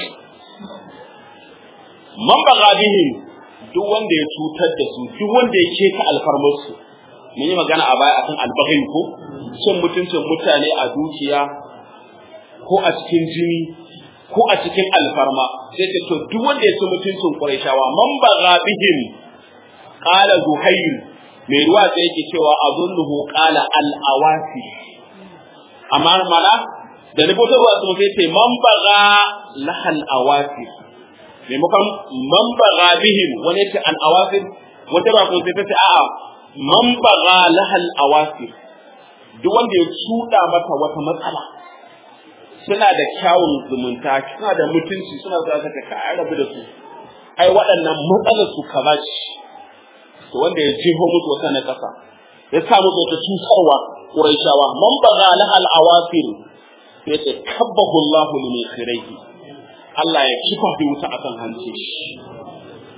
man baga bihim duk wanda ya cutar da su duk wanda ya keta alfarmar su mun yi magana a baya akan albaghin ko cin mutuncin mutane a dukiya ko a cikin jini ko a cikin alfarma sai ce to duk wanda ya ci mutuncin Qurayshawa man baga bihim qala Zuhair mai ruwa sai yake cewa azunnuhu qala al-awasi amma mana da rubuta ruwa sun sai ce man baga lahal awasi maimakon man baga bihim wani ce al-awasi wata ba ko sai ta ce a'a man baga lahal awasi duk wanda ya cuda mata wata matsala suna da kyawun zumunta suna da mutunci suna da saka ka rabu da su ai waɗannan matsalar su kaza ce to wanda ya jeho musu wata na kasa ya sa musu wata cutarwa Qurayshawa man baga lahal awasir sai ce kabbahu Allahu min khiraihi Allah ya kifa bi wuta akan hanci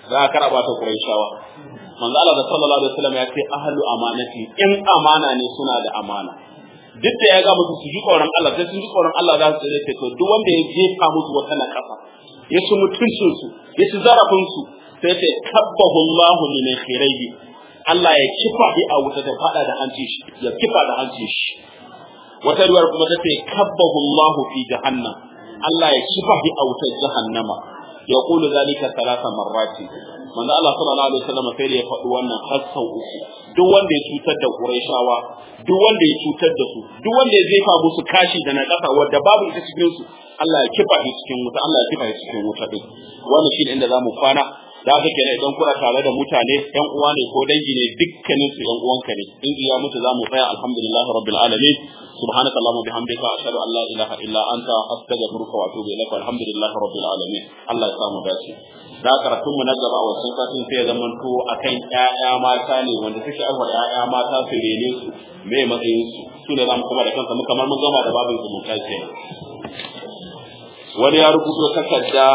za ka karaba ta Qurayshawa manzo Allah sallallahu alaihi wasallam ya ce ahlu amanati in amana ne suna da amana duk da ya ga musu su ji tsoron Allah sai sun ji tsoron Allah za su ce to duk wanda ya jefa musu wata na kafa ya ci mutuncin su ya ci zarafin su sai ce kabbahu Allahu min khirayhi Allah ya kifa shi a wuta da fada da hanci shi ya kifa da hanci shi wata ruwar kuma ta ce kabbahu Allahu fi jahannam Allah ya kifa shi a wutar jahannama ya kulu zalika talata marrati manzo Allah sallallahu alaihi wasallam sai da ya faɗi wannan har sau uku duk wanda ya cutar da Qurayshawa duk wanda ya cutar da su duk wanda ya jefa musu kashi da na kasa wanda babu ita cikin su Allah ya kifa shi cikin wuta Allah ya kifa shi cikin wuta din wannan shine inda zamu kwana da haka kenan idan kuna tare da mutane yan uwa ne ko dangi ne dukkanin su yan uwanka ne in iya mutu zamu tsaya alhamdulillahi rabbil alamin subhanaka allahumma bihamdika ashhadu an la ilaha illa anta astaghfiruka wa atubu ilaik alhamdulillahi rabbil alamin Allah ya samu dace da karatun mu na gaba a wasan satin sai ya zamanto akan ƴaƴa mata ne wanda suke arwa ƴaƴa mata su rene su me matsayin su su ne zamu kuma da kansa mu kamar mun gama da babin su mun kai kenan wani ya rubuto takarda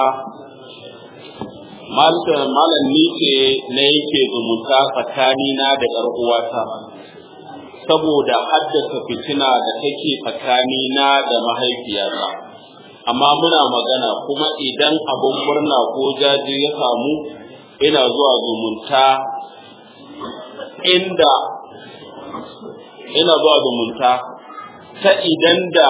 malam ni ce na yake zumunta tsakanina da ƴar uwata saboda haddasa fitina da take tsakanina da mahaifiyata amma muna magana kuma idan abun murna ko jaji ya samu ina zuwa zumunta inda ina zuwa zumunta ta idan da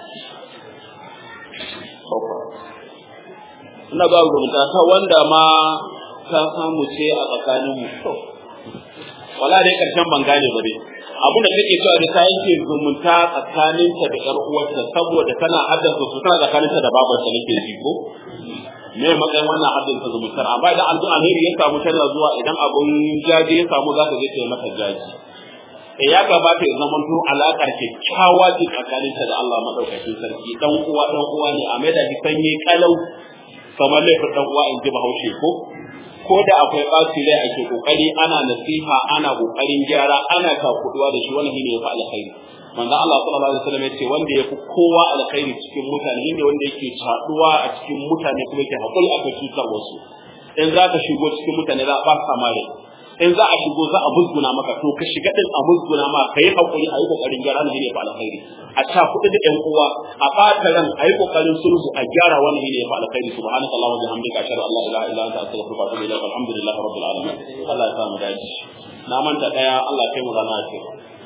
ina ba zumunta ta wanda ma ta samu ce a tsakaninmu to wala dai karshen ban gane ba dai abin da take cewa da ta yake zumunta tsakaninta da ƴar uwarta saboda tana haddasa su tana tsakaninta da babarta nake ji ko me matsayin wannan haddasa zumuntar amma idan alzu alheri ya samu tana zuwa idan abun jaji ya samu za ta je ta yi mata jaji eh ya gabata ya zama to alakar kyakkyawa ce tsakaninta da Allah madaukakin sarki dan uwa dan uwa ne a mai da sanye kalau kamar laifin dan uwa in ji Bahaushe ko ko da akwai ɓaci rai ake kokari ana nasiha ana kokarin gyara ana takuduwa da shi wannan shine yafi alkhairi manzo Allah sallallahu alaihi wasallam yace wanda yafi kowa alkhairi cikin mutane shine wanda yake taduwa a cikin mutane kuma yake hakuri akan cutar wasu in zaka shigo cikin mutane za a ba ka mare in za a shigo za a musguna maka to ka shiga din a musguna ma kai hakuri ayi kokarin gyara ne yafi alkhairi a ta kudu da ɗan uwa a fata ran ayi kokarin sulhu a gyara wannan ne yafi alkhairi subhanallahi wa bihamdika ashhadu an la ilaha illa anta astaghfiruka wa atubu ilaik alhamdulillahi rabbil alamin Allah ya samu dace na manta daya Allah kai mu rana ce